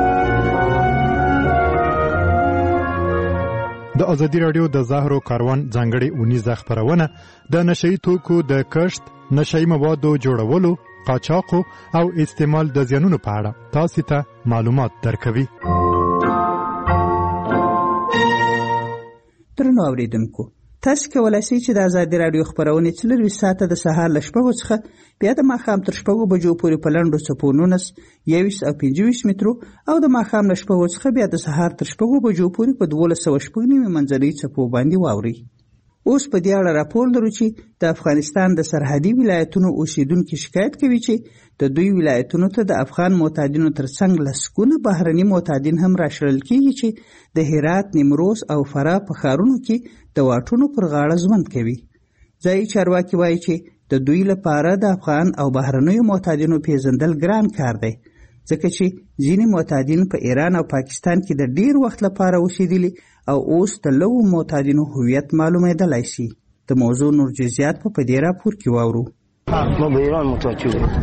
د ازادي رادیو د زهرو کاروان ځانګړي اونیزه خبرونه د نشئی توکو د کښت، نشئی موادو جوړولو، قاچاقو او استعمال د زیانونو په اړه تاسو ته معلومات درکوي. درنو اوریدونکو، تاسو کولای شئ چې د ازادي رادیو خبرونه 24 ساعته د سهار له 6 څخه بیا د ماښام تر 6 بجو پورې په لنډو څپو 19 21 او 25 مترو او د ماښام له 6 څخه بیا د سهار تر 6 بجو پورې په 1290 منځري څپو باندې واوري. اوس په دې اړه راپور لرو چې د افغانستان د سرحدي ولایتونو اوسیدونکو شکایت کوي چې د دوی ولایتونو ته د افغان معتادینو ترڅنګ لسګونه بهرني معتادین هم راشړل کیږي چې د هرات، نیمروز او فراه په ښارونو کې د واټونو پر غاړه ژوند کوي. ځایي چارواکي وایي چې د دوی لپاره د افغان او بهرنیو معتادینو پیژندل ګران کار دی، ځکه چې ځینې معتادین په ایران او پاکستان کې د ډیر وخت لپاره اوسېدلي او اوس د لوو معتادینو هویت معلومېدلی شي. د موضوع نور جزئیات په دې راپور کې واورو. ما به ایران متوجه حسین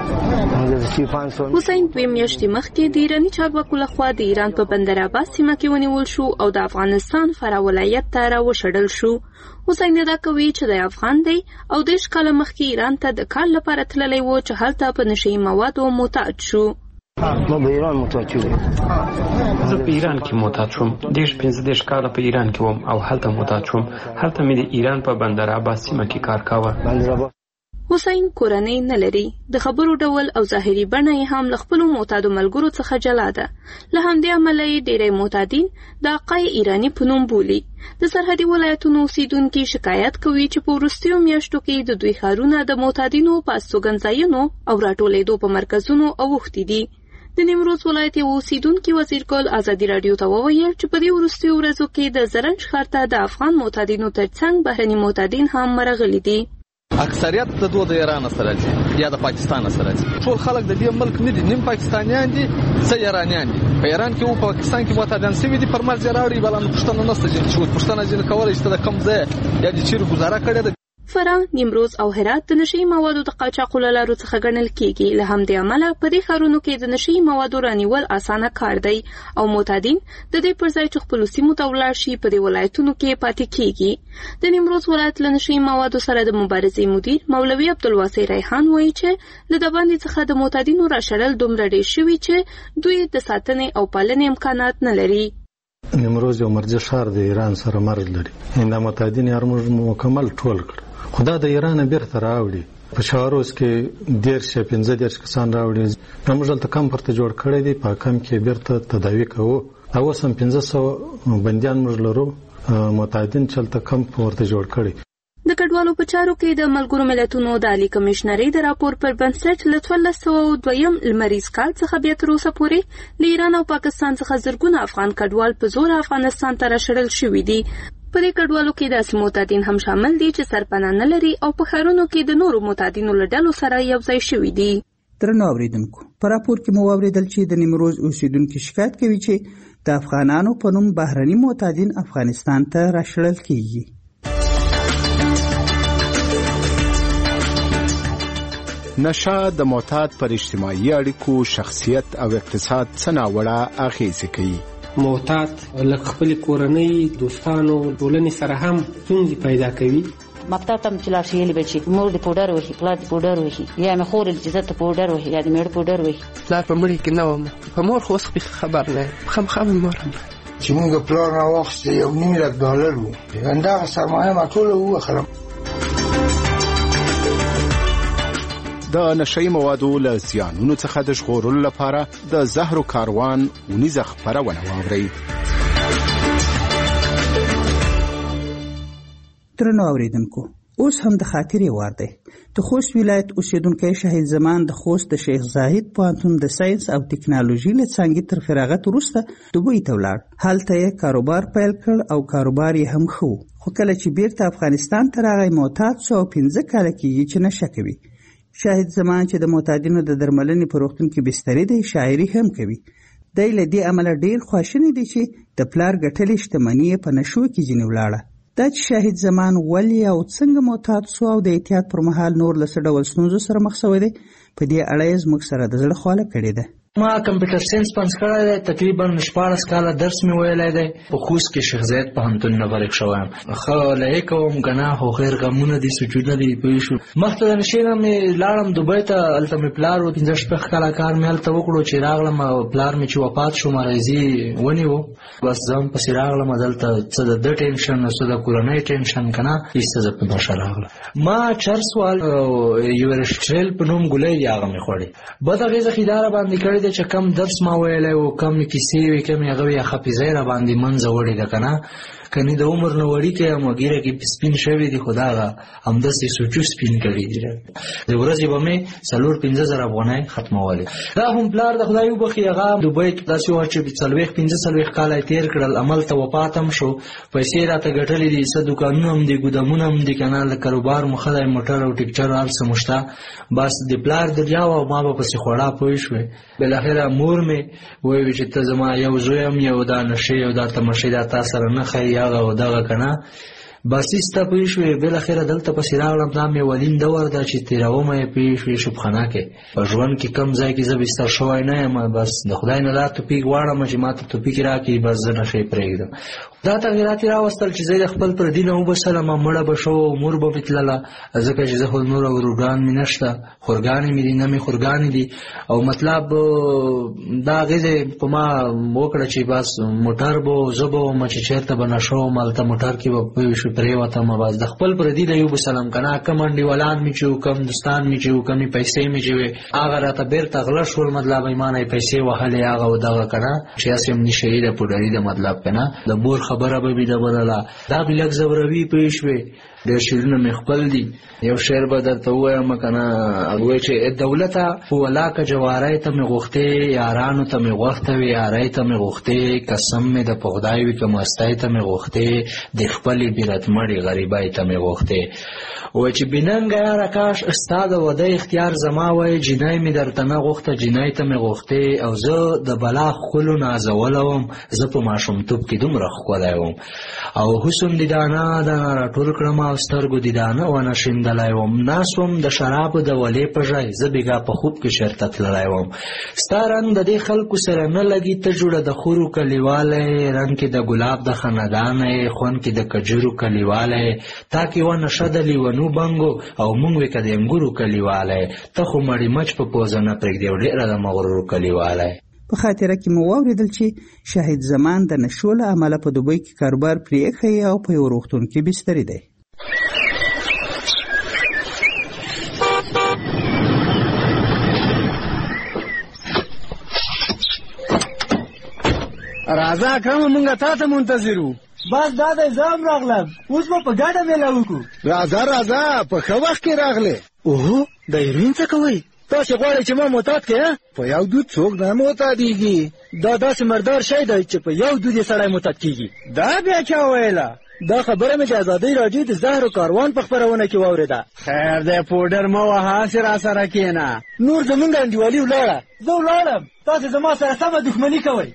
2 میاشتې مخکې د ایراني چارواکو لخوا د ایران په بندر عباس سیمه کې ونیول شو او د افغانستان فراه ولایت ته راوشړل شو. حسین ادعا کوي چې د افغان دی او 10 کاله مخکې ایران ته د کار لپاره تللی و چې هلته په نشهیي موادو معتاد شو. ما به ایران متوجه زه په ایران کې معتاد شوم. 15 کاله په ایران کې وم او هلته معتاد شوم. هلته مې د ایران په بندر عباس سیمه کې کار کاوه. حسین کورنۍ نه لري، د خبرو ډول او ظاهري بڼه یې هم له خپلو معتادو ملګرو څخه جلا ده. له همدې امله یې ډېری معتادین د آقای ایراني په نوم بولي. د سرحدي ولایتونو اوسیدونکي شکایت کوي چې په وروستیو میاشتو کې د دوی ښارونه د معتادینو په استوګنځایونو او راټولېدو په مرکزونو اوښتي دي. د نیمروز ولایت یو اوسیدونکي وزیرګل ازادي راډیو ته وویل چې په دې وروستیو ورځو کې د زرنج ښار ته د افغان معتادینو ترڅنګ بهرني معتادین هم راغلي دي. اکثریت د دوه د ایران سره دي یا د پاکستان سره دي. ټول خلک د دې ملک نه دي، نیم پاکستانیان دي څه ایرانیان دي. په ایران کې او پاکستان کې معتادان سوي دي، پر مرز راوړي بل نه پښتنه نسته چې پښتنه ځین کولای چې د کم ځای یا د چیر گزاره کړي ده. فراه، نیمروز او هرات د نشي موادو د قاچاق لارو څخه ګڼل کیږي. له همدې امله په دې ښارونو کې د نشي موادو رانیول اسانه کار دی او معتادین د دې پر ځای چې خپلو سیمو ته ولاړ شي په دې ولایتونو کې پاتې کیږي. د نیمروز ولایت له نشي موادو سره د مبارزې مدیر مولوي عبدالواسع ریحان وایي چې له دباندې څخه د معتادینو راشړل دومره ډېر شوي چې دوی د ساتنې او پالنې امکانات نه لري. نیمروز یو مرجع ښار د ایران سره مرز لري. دا معتادین یې موږ مکمل ټول کړ. خدا د ایران بیرته راوړي. په شاروز کې 15 کسان راوړي. موږ دلته کم پرته جوړ کړی دی، په کم کې بیرته تداوی کوو. او سم 1500 بندیان موږ لرو. معتادین چلته کم پرته جوړ کړی. د کډوالو په چارو کې د ملګرو ملتونو د عالی کمشنرۍ د راپور پر بنسټ له 1402 لمریز کال څخه بیا تر اوسه پورې له ایران او پاکستان څخه زرګونه افغان کډوال په زور افغانستان ته راشړل شوي دي. په دې کډوالو کې داسې معتادین هم شامل دي چې سرپناه نه لري او په ښارونو کې د نورو معتادینو له ډلو سره یو ځای شوي دي. درنو اوریدونکو، په راپور کې مو واوریدل چې د نیمروز اوسیدونکو شکایت کوي چې د افغانانو په نوم بهرني معتادین افغانستان ته راشړل کیږي. نشه د معتاد پر اجتماعي اړیکو، شخصیت او اقتصاد څه ناوړه اغیزې کوي. معتاد لکه خپل کورنۍ، دوستانو، ټولنې سره هم ستونزې پیدا کوي. مکتب ته چې لاړ شي بچي مور د پوډر وهي، پلار د پوډر وهي، یا مې خور د عزت پوډر وهي، یا د میړه پوډر وهي. پلار په مړي کې نه وم، په مور خو اوس خبر نه خام مور چې موږ پلار نه واخیست یو $1,000,000 وو. همدغه سرمایه ما ټوله ووخلم. د نشئی موادو له زیانونو څخه د ژغورلو لپاره د زهرو کاروان ونیزه خپرونه واورئ. درنو اوریدونکو، اوس هم د خاطرې وار دی. د خوست ولایت اوسیدونکی شهید زمان د خوست د شیخ زاهد پوهنتون د ساینس او ټکنالوژي له څانګې تر فراغت وروسته دوبۍ ته ولاړ. هلته یې کاروبار پیل کړ او کاروبار یې هم ښه. خو کله چې بیرته افغانستان ته راغی معتاد شو او 15 کاله کېږي چې نشه کوي. شاهد زمان چې د معتادینو د درملنې په روغتون کې بسترې دی، شاعري هم کوي. دی له دې عمله ډېر خواشینی دی چې د پلار ګټلې شتمني یې په نشو کې ځینې ولاړه. دا چې شاهد زمان ولې او څنګه معتاد سو او د احتیاط پر مهال نور له څه ډول ستونزو سره مخ شوی دی، په دې اړه یې زموږ سره د زړه خواله کړې ده. ما کمپیوټر ساينس پنځ کړی دی، تقریبا 14 کاله درس مې ویلی دی. په خوست کې شیخ زاید پوهنتون نه فارغ شوی یم. ښه لیکې کوم که نه، خو خیر غمونه دي، سوچونه دي، پوه شو. مخته د نشې نه مې لاړم دوبۍ ته. هلته مې پلار و 15 کاله کار مې هلته وکړو. چې راغلم پلار مې چې وفات شو مرضي ونیو، بس زه هم پسې راغلم. دلته څه د ده ټینشن او څه د کورنۍ ټینشن که نه، ایسته زه په نشه راغلم. ما چرس وال یورشټریل په نوم ګولۍ دي، هغه مې خوړې. بد اغېزه خیداره باندې کړې ده چې کم درس ما ویلی و، کم کیسې وې، کم هغه وې حافظه را باندې منځه وړې ده که نه. کني د عمر نه وړیکې یم، ږیره کې سپین شوي دي، خو دا هغه همداسې سوچو سپین کړي دي. د ورځې به مې 4-5,000 افغانۍ ختمولې. دا هم پلار د خدای وبخښي، هغه دوبۍ کې داسې وه چې 40-45 کاله یې تېر کړل. عمل ته وفات هم شو. پیسې راته ګټلې دي، څه دوکانونه هم دي، ګودامونه هم دي که نه، د کاروبار مخه دی، موټر او ټکچر هر څه مو شته. بس د پلار دریا وه او ما به پسې خوړه، پوه شوې. بالاخره مور مې وویل چې ته زما یو زوی یم، یو دا نشې او دا تمشې دا تا سره نه ښایي هغه او دغه که نه. بس ایسته پوه شوې. بالاخره دلته پسې راغلم. دا مې ولین دور ده چې تېرومه یې، پوه شوې، شبخانه کې. په ژوند کې کم ځای کې زه بستر شوی نه یم. بس د خدای نه دا توفیق غواړم چې ما ته توفیق راکړي، بس زه نشې پرېږدم. دا تغیرات یې راوستل چې زه د خپل پردي نه وبسلم، مړه به شو، مور به مې تلله، ځکه چې زه خو نور ورورګان مې نشته، خورګانې مې دي، نه مې خورګانې دي. او مطلب دا اغېزې په ما وکړه چې بس موټر به زه به وم چې چېرته به نشه وم، هلته موټر کې به پوه شو پرېوتم. بس د خپل پردي نه وبسلم که نه. کم انډیوالان مې چې وو، کم دوستان مې چې وو، کمې پیسې مې چې وې، هغه راته بېرته غله شول. مطلب ما نه یې پیسې وهلې هغه او دغه که نه، چې هسې هم نشه یي ده، پوډري ده، مطلب که نه. د مور خبره به مې د منله. دا مې لږ زوروي، پوه شوې. ډېر شعرونه مې خپل دي. یو شعر به درته ووایم که نه، وایي چې دولته ولاکه جواری ته مې غوښتې، یارانو ته مې غوښته وي یاری ته مې غوښتې، قسم مې د په خدای وي که مستی ته مې غوښتې، د خپلې بیرتمړې غریبۍ ته مې غوښتې. وایي چې بېننګه یاره کاش ستا د واده اختیار زما وای، جینۍ مې درته نه غوښته جینۍ ته مې غوښتې، او زه د بلا ښکلو نازولی وم، زه په ماشومتوب کې دومره ښکلی وم، او حسن دې دانه دانه راټول کړم او سترګو دې دانه ونه شیندلی وم، ناست وم د شرابو د ولې په ژای، زه بېګا په خوب کې چېرته تللی وم. ستا رنګ د دې خلکو سره نه لګي، ته جوړه د خورو کلیوالی، رنګ کې د ګلاب د خندانه، خوند کې د کجورو کلیوالی، تا کې و نشه د لیونو بنګو او مونږ وې که د انګورو کلیوالی، ته خو مړی مچ په پوزه نه پرېږدې او ډېره د مغرورو کلیوالی. په خاطره کې مو واورېدل چې شاهد زمان د نشو له امله په دوبۍ کې کاروبار پرې ایښی او په یو روغتون کې بستري دی. راځه اکرمه مونږ تا ته منتظر وو. بس دا دی زه هم راغلم، اوس به په ګډه میله وکړو. راځه په ښه وخت کې راغلې. اوهو د هیروین څه کوئ؟ تاسې غواړئ چې ما معتاد کړې؟ په یو دود څوک نه معتادېږي. دا داسې مردار شی دی چې په یو دود یې سړی معتاد کېږي. دا بیا چا ویله؟ دا خبره مې د ازادۍ راډیو د زهرو کاروان په خپرونه کې واورېده. خیر دی پوډر مه وهه، هسې راسره کښېنه. نور زمونږ انډیوالي ولاړه. زه ولاړم، تاسې زما سره سمه دښمني کوئ.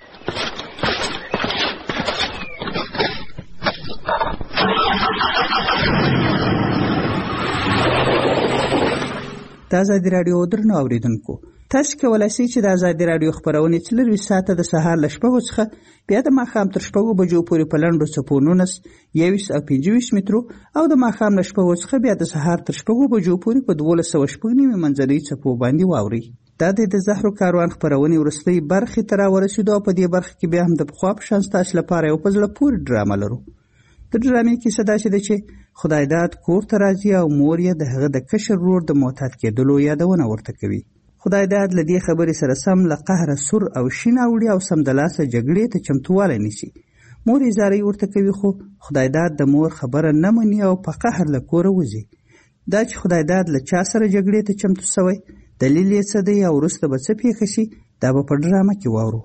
د ازادي راډیو درنو اورېدونکو، تاسو کولی شئ چې د ازادي راډیو خپرونې 24 ساعته د سهار له 6 څخه بیا د ماښام تر 6 بجو پورې په لنډو څپو 19، 21 او 25 مترو، او د ماښام له 6 څخه بیا د سهار تر 6 بجو پورې په 1290 منځنۍ څپو باندې واورئ. دا د زهرو کاروان خپرونې وروستۍ برخې ته راورسېدو او په دې برخه کې بیا هم د پخوا په شان ستاسو لپاره یو په زړه پورې ډرامه لرو. د ډرامې کیسه داسې ده چې خدای داد کور ته راځي او مور یې د هغه د کشر ورور د معتاد کېدلو یادونه ورته کوي. خدای داد له دې خبرې سره سم له قهره سور او شین اوړي او سمدلاسه جګړې ته چمتووالی نیسي. مور یې زارۍ ورته کوي، خو خدای داد د مور خبره نه مني او په قهر له کوره وځي. دا چې خدای داد له چا سره جګړې ته چمتو سوی، دلیل یې څه دی او وروسته به څه پېښه شي، دا به په ډرامه کې واورو.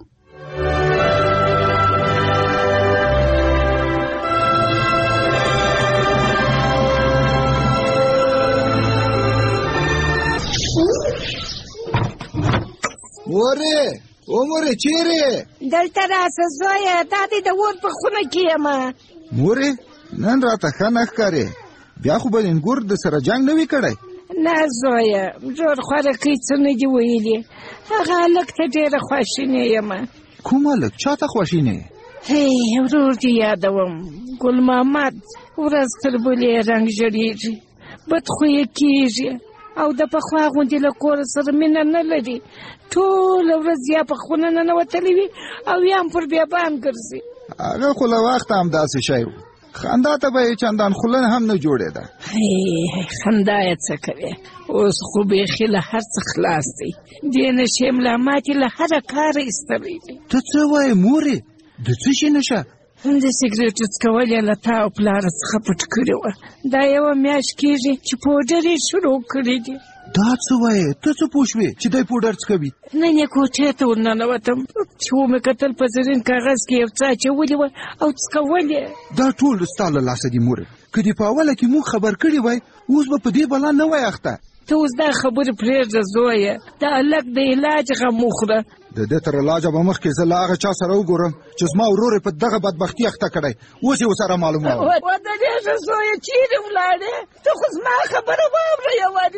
مورې چیرې؟ دلته راسه زویه، دا دې د اور په خونه کې یم. مورې نن راته ښه نه ښکارې، بیا خو به انګور د سره جنګ نه وي کړی؟ نه زویه، جوړ خوارکۍ څه نه دي ویلي. هغه هلک ته ډېره خواشینې یم. کوم هلک؟ چا ته خواشینې؟ ورور دې یادوم، ګل محمد. ورځ تر بلې رنګ ژړېږي، بدخویه کېږي او د پخوا غوندې له کور سره مینه نه لري. ټوله ورځ یا په خونه ننوتلی وي او یا هم پر بیابان ګرځي. هغه خو له وخته همداسې شی و، خندا ته به یې چندان خوله هم نه جوړېده. خندا یې څه کوي، اوس خو بیخي له هر څه خلاص دی. دې نشې ملا ماتې له هره کاره ایستلی دی. ته څه وایې مورې؟ د څه شي نشه؟ د سګرېټو څکول یې له تا او پلاره څخه پټ کړي وه. دا یوه میاشت کېږي چې پوډر یې شروع کړي دي. دا څه وایې؟ ته څه پوه شوې چې دی پوډر څکوي؟ نن یې کوټې ته ورننوتم چې ومې کتل په زرین کاغذ کې یو څه اچولي وه او څکول یې. دا ټول ستا له لاسه دي مورې. که دې په اوله کې موږ خبر کړي وای، اوس به په دې بلا نه وای اخته. ته اوس دا خبرې پرېږده زویه، د هلک د علاج غم وخوره. د دې تر علاجه به مخکې زه له هغه چا سره وګورم چې زما ورور یې په دغه بدبختي اخته کړی. اوس یې ورسره معلوموم. ودرېږه زویه، چیرې ولاړې؟ ته خو زما خبره واوره یوازې.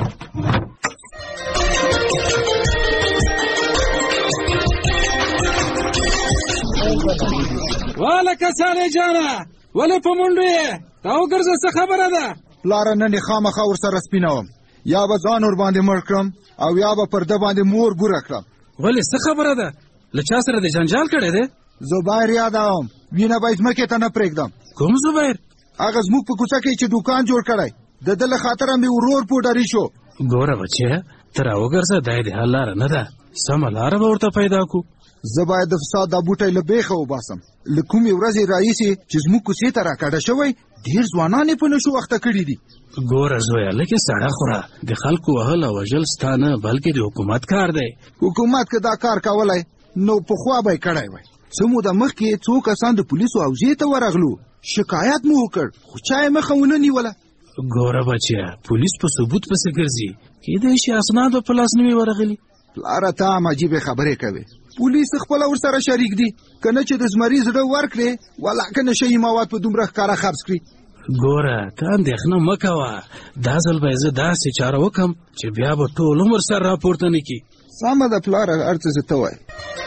والکه سالې جانه، ولې په منډو یې؟ تا وګرځه، څه خبره ده؟ پلاره نن یې خامخا ورسره سپینوم، یا به ځان ور باندې مړ کړم او یا به پر ده باندې مور بوره کړم. ولې څه خبره ده؟ له چا سره دې جنجال کړی دی؟ زبیر یادوم، وینه به یې ځمکې ته نه پرېږدم. کوم زبیر؟ هغه زموږ په کوڅه کې چې دوکان جوړ کړی، د ده له خاطره مې ورور پوډري شو. ګوره بچیه، ته راوګرځه، دا یې د حل لاره نه ده، سمه لاره به ورته پیدا کړو. زه باید د فساد دا بوټی له بیخه وباسم. له کومې ورځې راهیسې چې زموږ کوڅې ته راکډه شوی ډېر ځوانان یې په نشو وخته کړي دي. ګوره زویه لږې سړه خوره، د خلکو وهل او وژل ستا نه بلکې د حکومت کار دی. حکومت که دا کار کولی نو پخوا به یې کړی وی. څه موده مخکې څو کسان د پولیسو حوزې ته ورغلو، شکایت مو وکړ خو چا یې مخه ونه نیوله. ګوره بچیه پولیس په ثبوت پسې ګرځي، کیدای شي اسناد به په لاس نه وي ورغلي. پلاره ته هم عجیبې خبرې کوې. پولیس خپله ورسره شریک دي، که نه چې د زمري زړه ورکړې ولاکه نشهیي مواد په دومره ښکاره خرڅ کړي. ګوره ته اندېښنه مه کوه، دا ځل به یې زه داسې چاره وکړم چې بیا به ټول عمر سر راپورته نه کړي. سمه ده پلاره، هر څه زه ته وایې.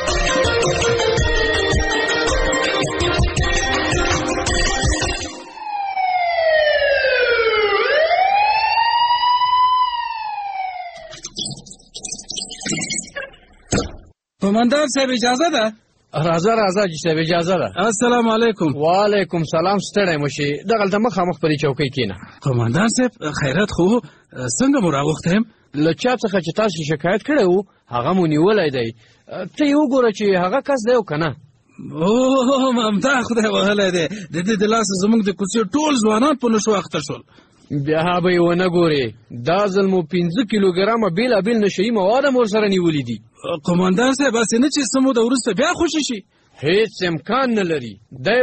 قمندان صاحب اجازه ده؟ راځه راځه جی صاحب اجازه ده. السلام علیکم. وعلیکم سلام. ستړی مشي دغلته مخامخ پرې چوکۍ کېنه. قمندان صاحب خیرات خو څنګه مو راغوښتی یم؟ له چا څخه چې تاسو شکایت کړی وو هغه مو نیولی دی. ته یې وګوره چې هغه کس دی او که نه. اوه ممتا خدای وهلی دی، د دې د لاسه زموږ د کوڅې ټول ځوانان په نشو اخته شول. بیا به یې ونه ګورې، دا ځل مو 5 کیلوګرامه بېلابېل نشهیي مواد هم ورسره نیولي دي. قمندان صاحب هسې نه چې څه موده وروسته بیا خوشي شي؟ هېڅ امکان نه لري. دی